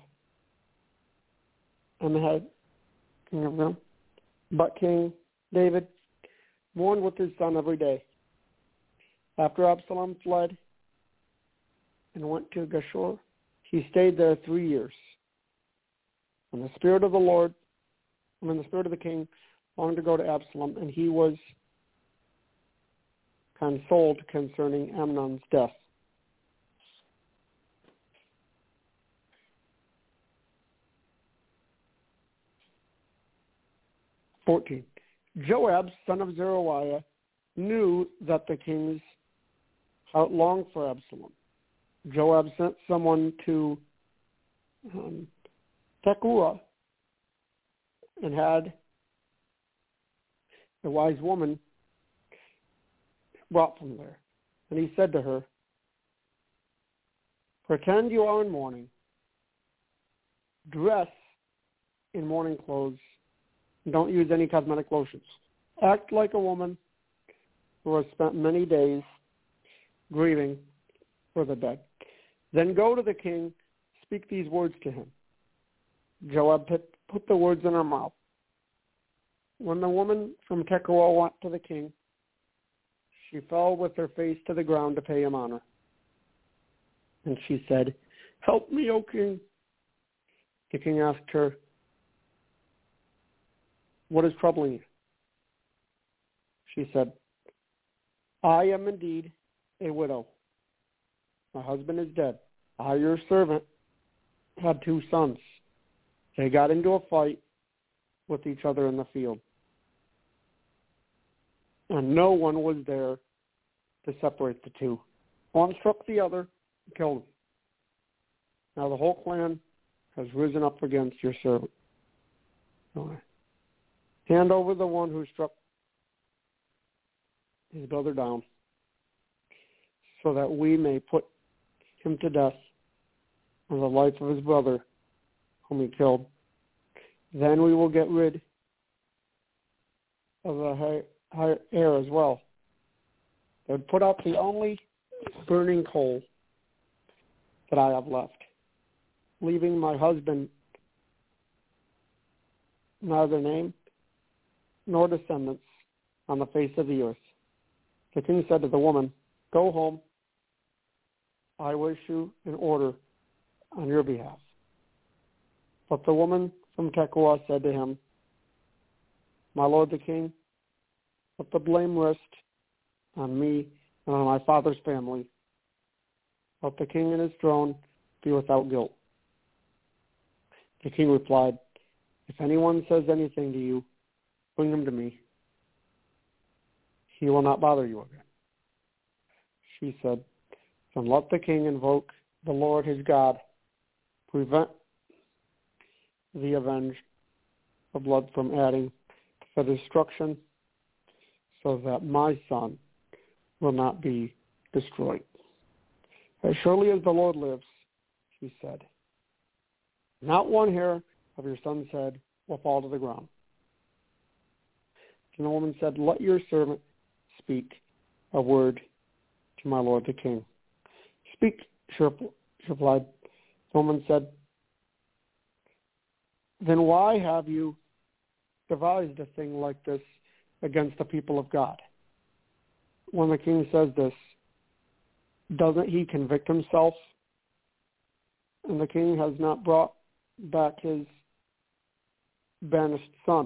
Ammihud, king of them. But King David mourned with his son every day. After Absalom fled and went to Geshur, he stayed there three years. And the spirit of the Lord, I mean the spirit of the king, longed to go to Absalom, and he was consoled concerning Amnon's death. fourteen. Joab, son of Zeruiah, knew that the king's heart longed for Absalom. Joab sent someone to um, Tekoa and had a wise woman brought from there. And he said to her, pretend you are in mourning, dress in mourning clothes, and don't use any cosmetic lotions. Act like a woman who has spent many days grieving for the dead. Then go to the king, speak these words to him. Joab put, put the words in her mouth. When the woman from Tekoa went to the king, she fell with her face to the ground to pay him honor. And she said, help me, O king. The king asked her, what is troubling you? She said, I am indeed a widow. My husband is dead. I, your servant, had two sons. They got into a fight with each other in the field. And no one was there to separate the two. One struck the other and killed him. Now the whole clan has risen up against your servant. All right. Hand over the one who struck his brother down, so that we may put him to death and the life of his brother whom he killed. Then we will get rid of the heir as well. They would put out the only burning coal that I have left, leaving my husband neither name nor descendants on the face of the earth. The king said to the woman, go home. I will issue an order on your behalf. But the woman from Tekoa said to him, my lord the king, let the blame rest on me and on my father's family. Let the king and his throne be without guilt. The king replied, if anyone says anything to you, Bring him to me. He will not bother you again. She said, then let the king invoke the Lord his God, prevent the avenged of blood from adding to the destruction, so that my son will not be destroyed. As surely as the Lord lives, she said, not one hair of your son's head will fall to the ground. And the woman said, let your servant speak a word to my lord the king. Speak, she replied. The woman said, then why have you devised a thing like this against the people of God? When the king says this, doesn't he convict himself? And the king has not brought back his banished son,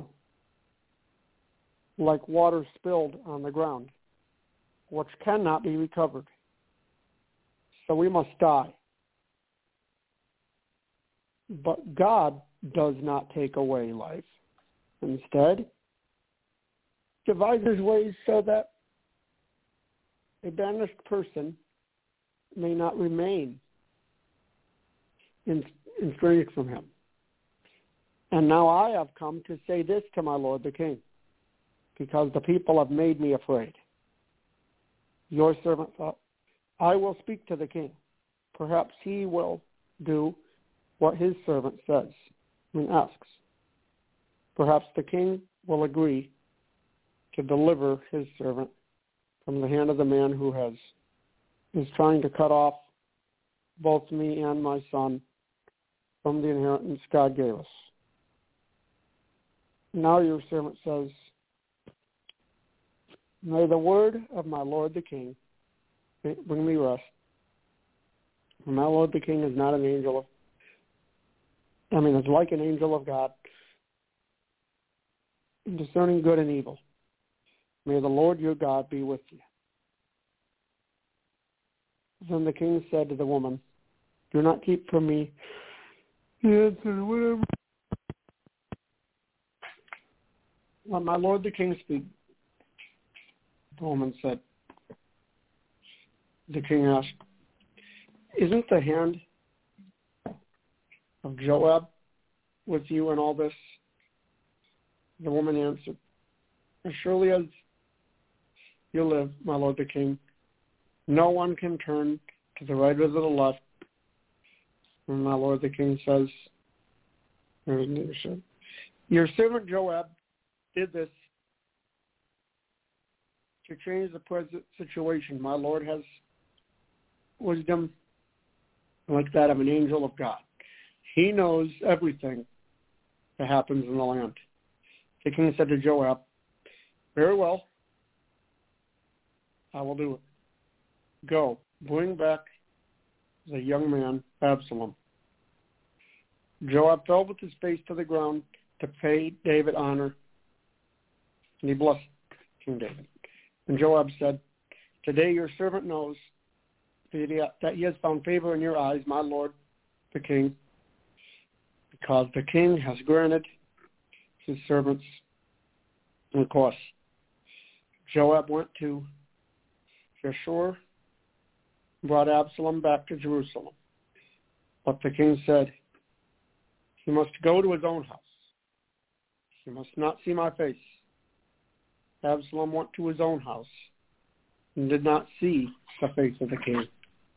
like water spilled on the ground, which cannot be recovered. So we must die. But God does not take away life. Instead, devises ways so that a banished person may not remain estranged from him. And now I have come to say this to my lord the king, because the people have made me afraid. Your servant thought, I will speak to the king. Perhaps he will do what his servant says and asks. Perhaps the king will agree to deliver his servant from the hand of the man who has is trying to cut off both me and my son from the inheritance God gave us. Now your servant says, may the word of my lord the king bring me rest. For my lord the king is not an angel of, I mean, is like an angel of God, in discerning good and evil. May the Lord your God be with you. Then the king said to the woman, do not keep from me the answer, whatever. Let my lord the king speak. The woman said. The king asked, isn't the hand of Joab with you in all this? The woman answered, as surely as you live, my lord the king, no one can turn to the right or to the left. And my lord the king says, your servant Joab did this to change the present situation. My lord has wisdom like that of an angel of God. He knows everything that happens in the land. The king said to Joab, very well, I will do it. Go, bring back the young man, Absalom. Joab fell with his face to the ground to pay David honor, and he blessed King David. And Joab said, today your servant knows that he has found favor in your eyes, my lord the king, because the king has granted his servants request. Joab went to Geshur, brought Absalom back to Jerusalem. But the king said, he must go to his own house. He must not see my face. Absalom went to his own house and did not see the face of the king.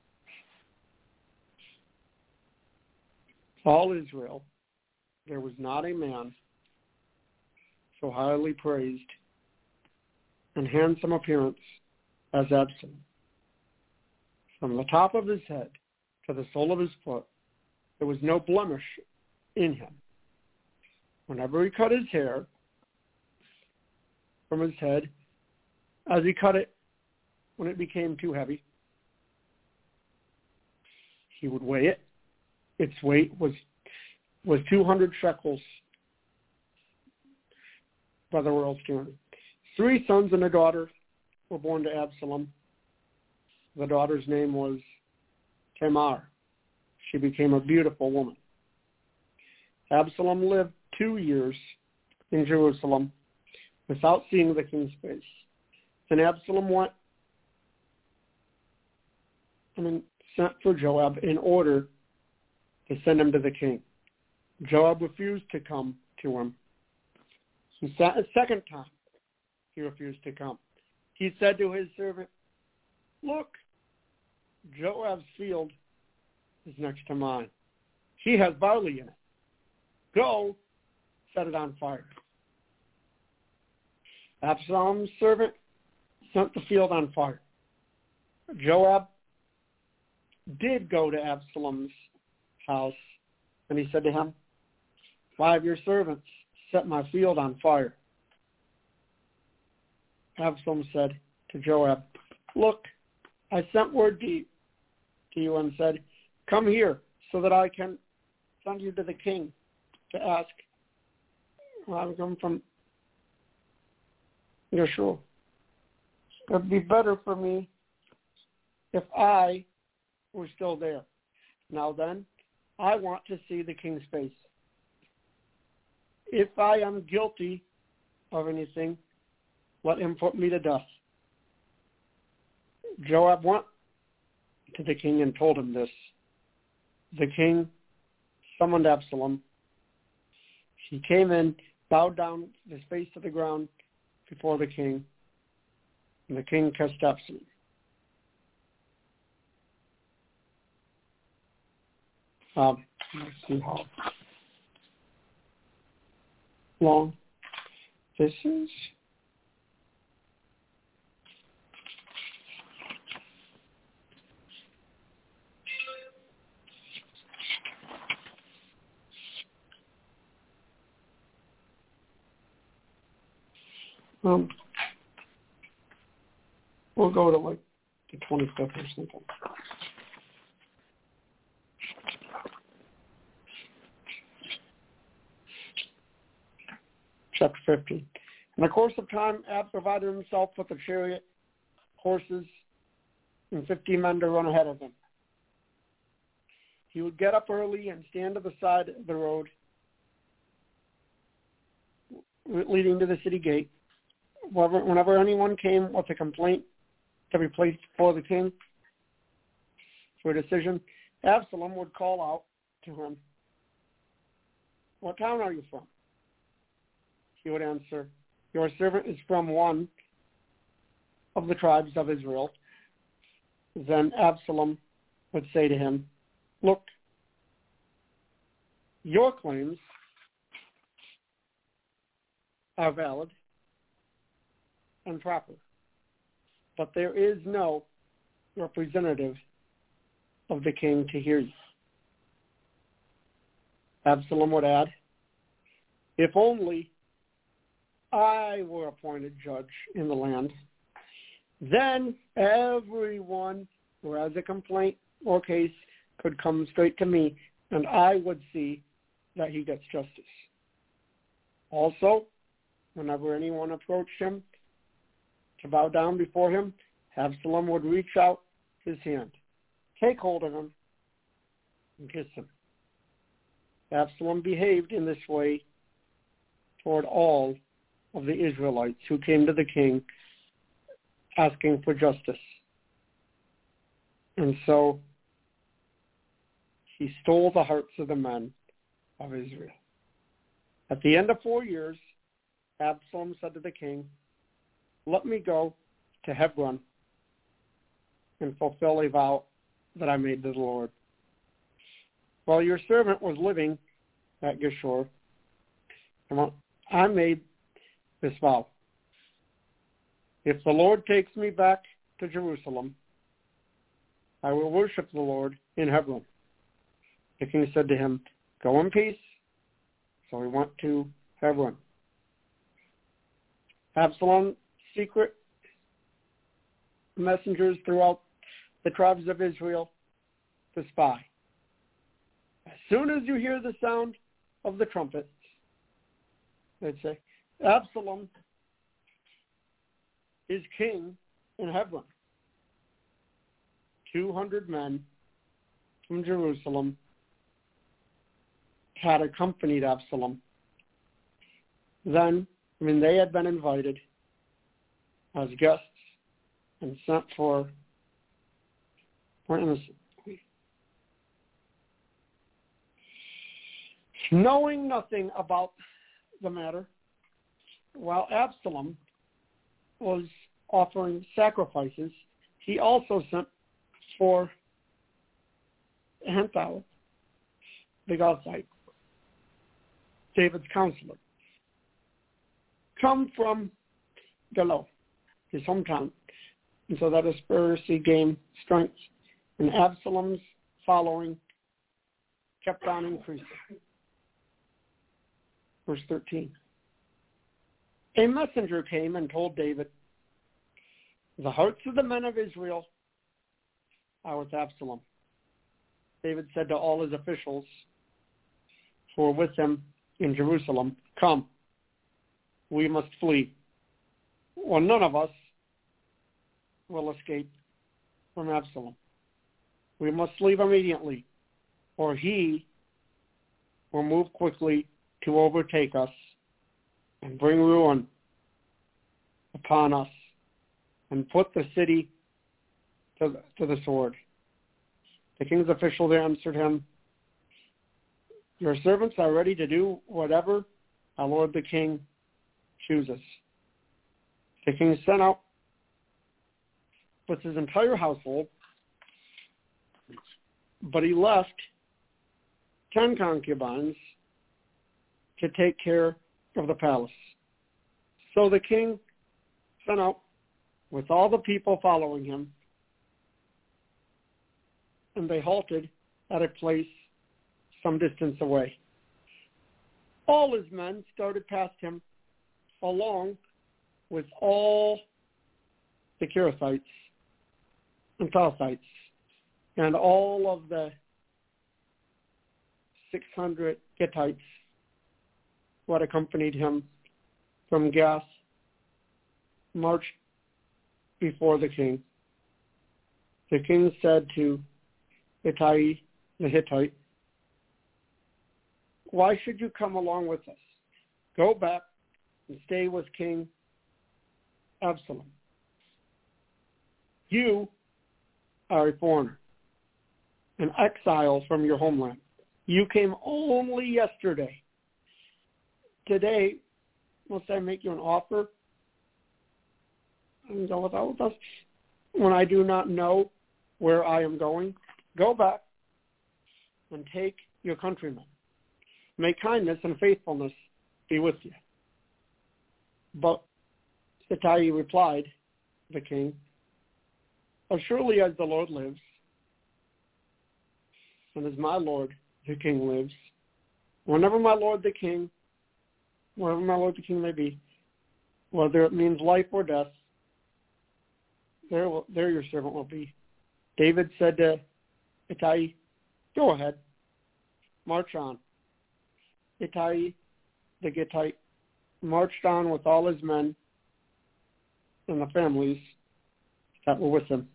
All Israel, there was not a man so highly praised and handsome appearance as Absalom. From the top of his head to the sole of his foot, there was no blemish in him. Whenever he cut his hair from his head, as he cut it when it became too heavy, he would weigh it. Its weight was was two hundred shekels by the royal standard. Three sons and a daughter were born to Absalom. The daughter's name was Tamar. She became a beautiful woman. Absalom lived two years in Jerusalem without seeing the king's face. Then Absalom went and sent for Joab in order to send him to the king. Joab refused to come to him. He sent a second time. He refused to come. He said to his servant, "Look, Joab's field is next to mine. He has barley in it. Go, set it on fire." Absalom's servant sent the field on fire. Joab did go to Absalom's house, and he said to him, "Why have your servants set my field on fire?" Absalom said to Joab, "Look, I sent word to you and said, 'Come here so that I can send you to the king to ask.' Well, I've come from Yeshua. It would be better for me if I were still there. Now then, I want to see the king's face. If I am guilty of anything, let him put me to death." Joab went to the king and told him this. The king summoned Absalom. He came in, bowed down his face to the ground before the king, and the king kissed Absalom. Um, let's see how long this is. Um, we'll go to like the twenty-fifth or something. Chapter fifteen. In the course of time, Ab provided himself with a chariot, horses, and fifty men to run ahead of him. He would get up early and stand to the side of the road leading to the city gate. Whenever anyone came with a complaint to be placed before the king for a decision, Absalom would call out to him, "What town are you from?" He would answer, "Your servant is from one of the tribes of Israel." Then Absalom would say to him, "Look, your claims are valid and proper, but there is no representative of the king to hear you." Absalom would add, "If only I were appointed judge in the land, then everyone who has a complaint or case could come straight to me, and I would see that he gets justice." Also, whenever anyone approached him to bow down before him, Absalom would reach out his hand, take hold of him, and kiss him. Absalom behaved in this way toward all of the Israelites who came to the king asking for justice. And so he stole the hearts of the men of Israel. At the end of four years, Absalom said to the king, "Let me go to Hebron and fulfill a vow that I made to the Lord." While your servant was living at Geshur, I made this vow. If the Lord takes me back to Jerusalem, I will worship the Lord in Hebron. The king said to him, "Go in peace." So he went to Hebron. Absalom's secret messengers throughout the tribes of Israel to spy. As soon as you hear the sound of the trumpets, they'd say, "Absalom is king in Hebron." Two hundred men from Jerusalem had accompanied Absalom. Then I mean, they had been invited as guests and sent for for innocent. Knowing nothing about the matter, while Absalom was offering sacrifices, he also sent for Ahithophel, the Gilonite, David's counselor, come from Gilo, his hometown, and so that his Pharisee gained strength, and Absalom's following kept on increasing. Verse thirteen. A messenger came and told David, the hearts of the men of Israel are with Absalom. David said to all his officials who were with him in Jerusalem, come, we must flee, or none of us will escape from Absalom. We must leave immediately, or he will move quickly to overtake us and bring ruin upon us and put the city to the, to the sword. The king's officials answered him, your servants are ready to do whatever our lord the king chooses. The king sent out with his entire household, but he left ten concubines to take care of the palace. So the king sent out with all the people following him, and they halted at a place some distance away. All his men started past him, along with all the Kerethites and Pelethites, and all of the six hundred Gittites who had accompanied him from Gath, marched before the king. The king said to Ittai the Hittite, why should you come along with us? Go back and stay with King Absalom. You are a foreigner, an exile from your homeland. You came only yesterday. Today, must I make you an offer and go without us? When I do not know where I am going, go back and take your countrymen. May kindness and faithfulness be with you. But Ittai replied, the king, as surely as the Lord lives, and as my lord the king lives, whenever my lord the king, wherever my lord the king may be, whether it means life or death, there, will, there your servant will be. David said to Ittai, go ahead, march on. Ittai the Gittite marched on with all his men and the families that were with him.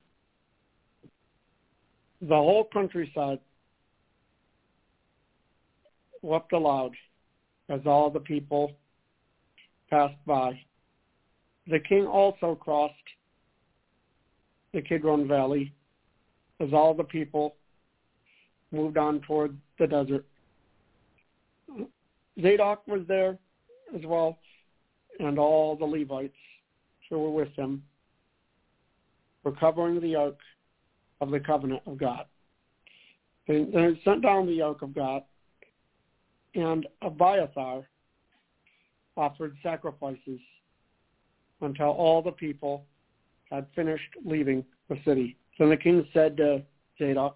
The whole countryside wept aloud as all the people passed by. The king also crossed the Kidron Valley as all the people moved on toward the desert. Zadok was there as well, and all the Levites who were with him were covering the ark of the covenant of God. They, they sent down the ark of God, and Abiathar offered sacrifices until all the people had finished leaving the city. Then the king said to Zadok,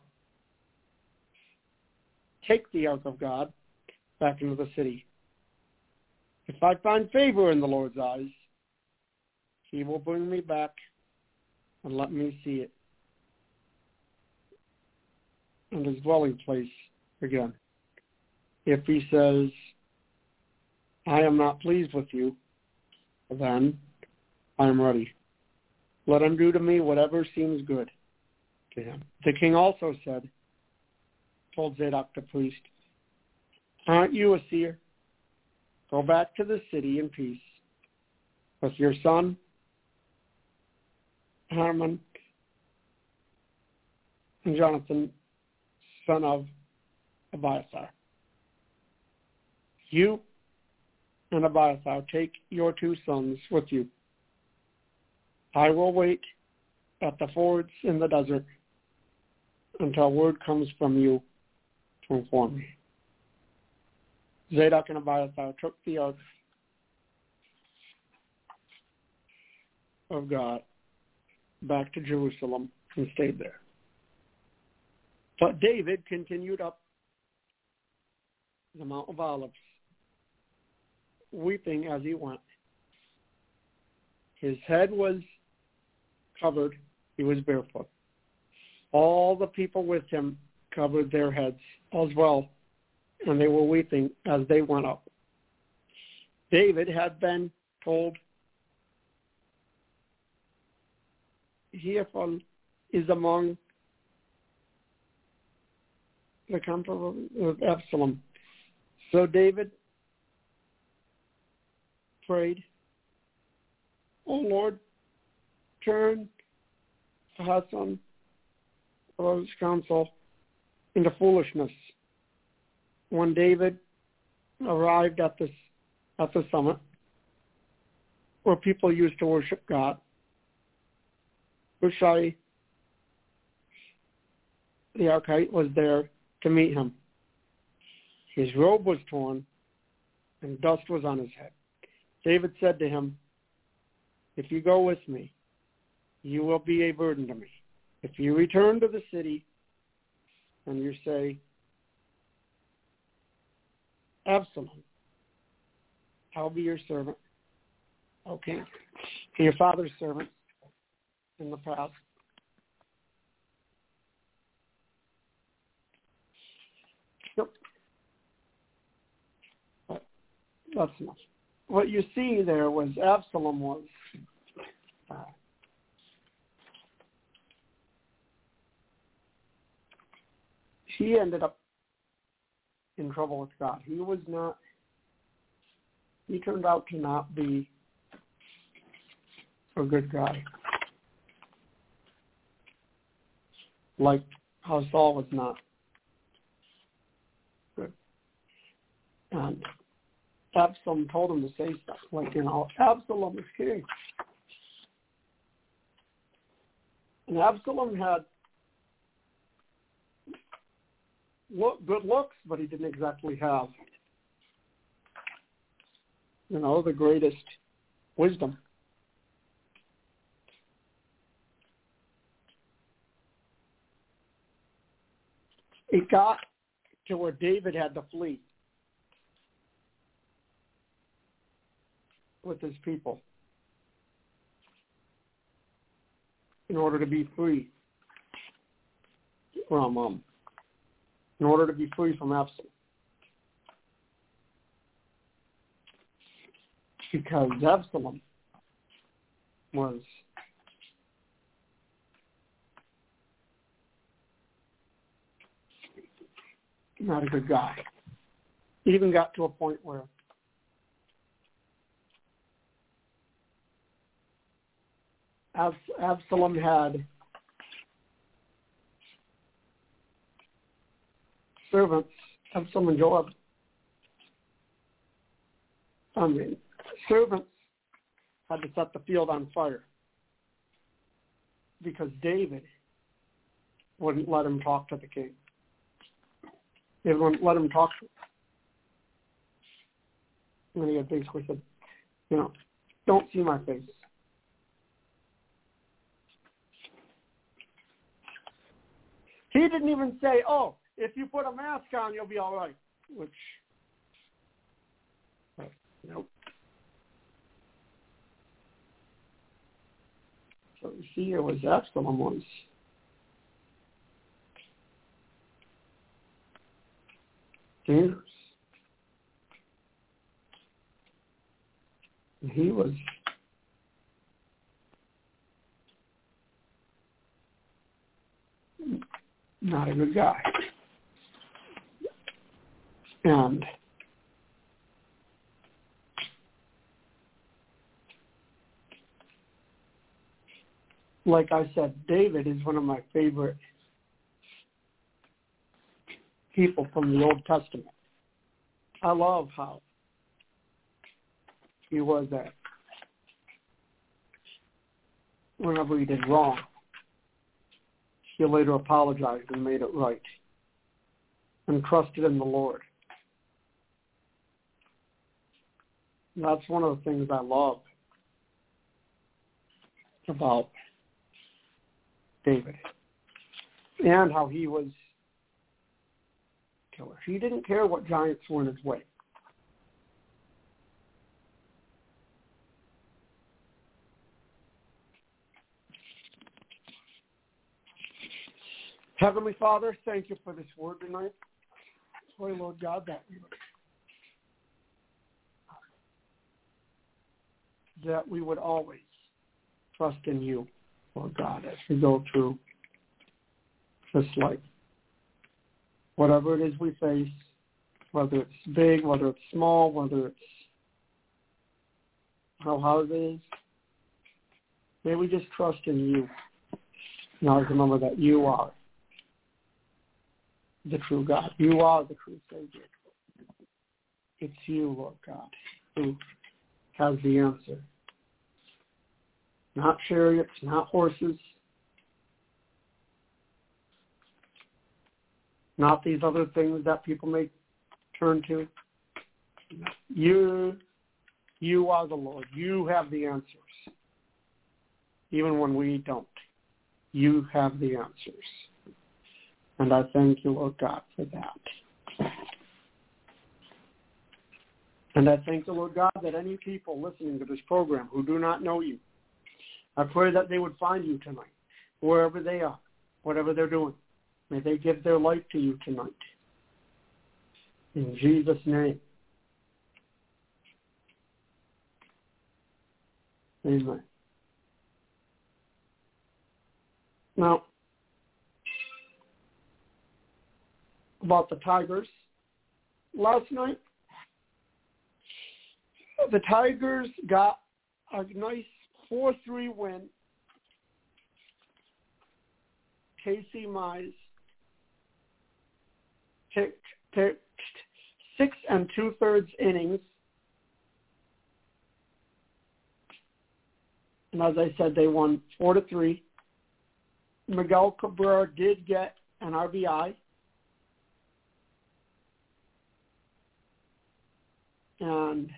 take the ark of God back into the city. If I find favor in the Lord's eyes, he will bring me back and let me see it and his dwelling place again. If he says, I am not pleased with you, then I am ready. Let him do to me whatever seems good to him. The king also said, told Zadok the priest, aren't you a seer? Go back to the city in peace, with your son, Harmon, and Jonathan, son of Abiathar. You and Abiathar, take your two sons with you. I will wait at the fords in the desert until word comes from you to inform me. Zadok and Abiathar took the ark of God back to Jerusalem and stayed there. But David continued up the Mount of Olives, weeping as he went. His head was covered. He was barefoot. All the people with him covered their heads as well, and they were weeping as they went up. David had been told, Ahithophel is among the camp of Absalom. So David prayed, O Lord, turn Ahithophel of his counsel into foolishness. When David arrived at this at the summit where people used to worship God, Hushai the Archite was there to meet him. His robe was torn and dust was on his head. David said to him, if you go with me, you will be a burden to me. If you return to the city and you say, Absalom, I'll be your servant. Okay. Your father's servant in the past. Yep. But that's enough. What you see there was Absalom was uh, he ended up in trouble with God. He was not, he turned out to not be a good guy. Like how Saul was not good. And Absalom told him to say stuff like, you know, Absalom is king. And Absalom had look, good looks, but he didn't exactly have, you know, the greatest wisdom. It got to where David had to flee with his people in order to be free from um, in order to be free from Absalom. Because Absalom was not a good guy. He even got to a point where Absalom had servants, Absalom and Joab, I mean, servants had to set the field on fire because David wouldn't let him talk to the king. They wouldn't let him talk to him. And he had basically said, you know, don't see my face. He didn't even say, oh, if you put a mask on, you'll be all right. Which, nope. So you see here was Absalom was dangerous. And he was not a good guy. And like I said, David is one of my favorite people from the Old Testament. I love how he was that whenever he did wrong, he later apologized and made it right and trusted in the Lord. And that's one of the things I love about David and how he was a killer. He didn't care what giants were in his way. Heavenly Father, thank you for this word tonight. Pray, Lord God, that we would, that we would always trust in you, Lord God, as we go through this life. Whatever it is we face, whether it's big, whether it's small, whether it's how hard it is, may we just trust in you. And always remember that you are the true God. You are the true Savior. It's you, Lord God, who has the answer. Not chariots, not horses, not these other things that people may turn to. You, you are the Lord. You have the answers. Even when we don't, you have the answers. And I thank you, Lord God, for that. And I thank the Lord God that any people listening to this program who do not know you, I pray that they would find you tonight, wherever they are, whatever they're doing. May they give their life to you tonight. In Jesus' name. Amen. Now, about the Tigers, last night, the Tigers got a nice four three win. Casey Mize pitched, pitched six and two-thirds innings. And as I said, they won four to three. Miguel Cabrera did get an R B I. And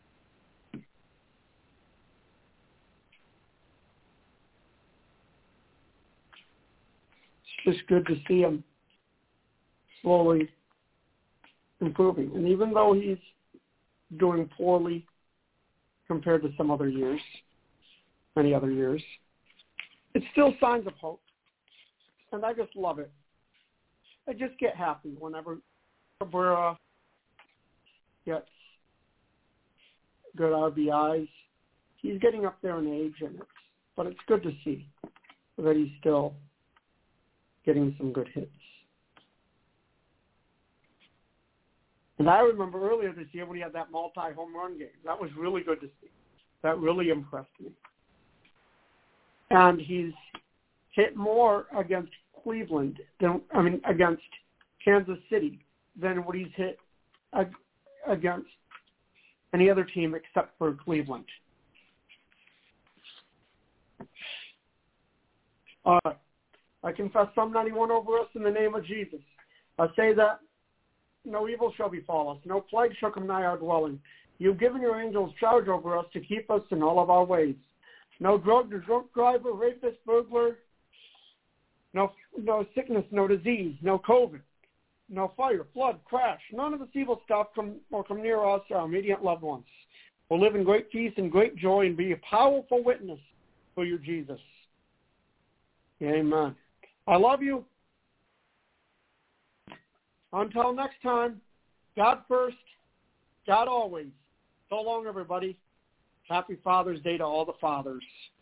it's just good to see him slowly improving. And even though he's doing poorly compared to some other years, many other years, it's still signs of hope. And I just love it. I just get happy whenever Cabrera gets good R B Is. He's getting up there in age, and it's, but it's good to see that he's still getting some good hits. And I remember earlier this year when he had that multi-home run game. That was really good to see. That really impressed me. And he's hit more against Cleveland than, I mean, against Kansas City than what he's hit against any other team except for Cleveland. All right. I confess Psalm ninety-one over us in the name of Jesus. I say that no evil shall befall us, no plague shall come nigh our dwelling. You've given your angels charge over us to keep us in all of our ways. No drug, no drunk driver, rapist, burglar, no, no sickness, no disease, no COVID, no fire, flood, crash. None of this evil stuff come, will come near us or our immediate loved ones. We'll live in great peace and great joy and be a powerful witness for your Jesus. Amen. I love you. Until next time, God first, God always. So long, everybody. Happy Father's Day to all the fathers.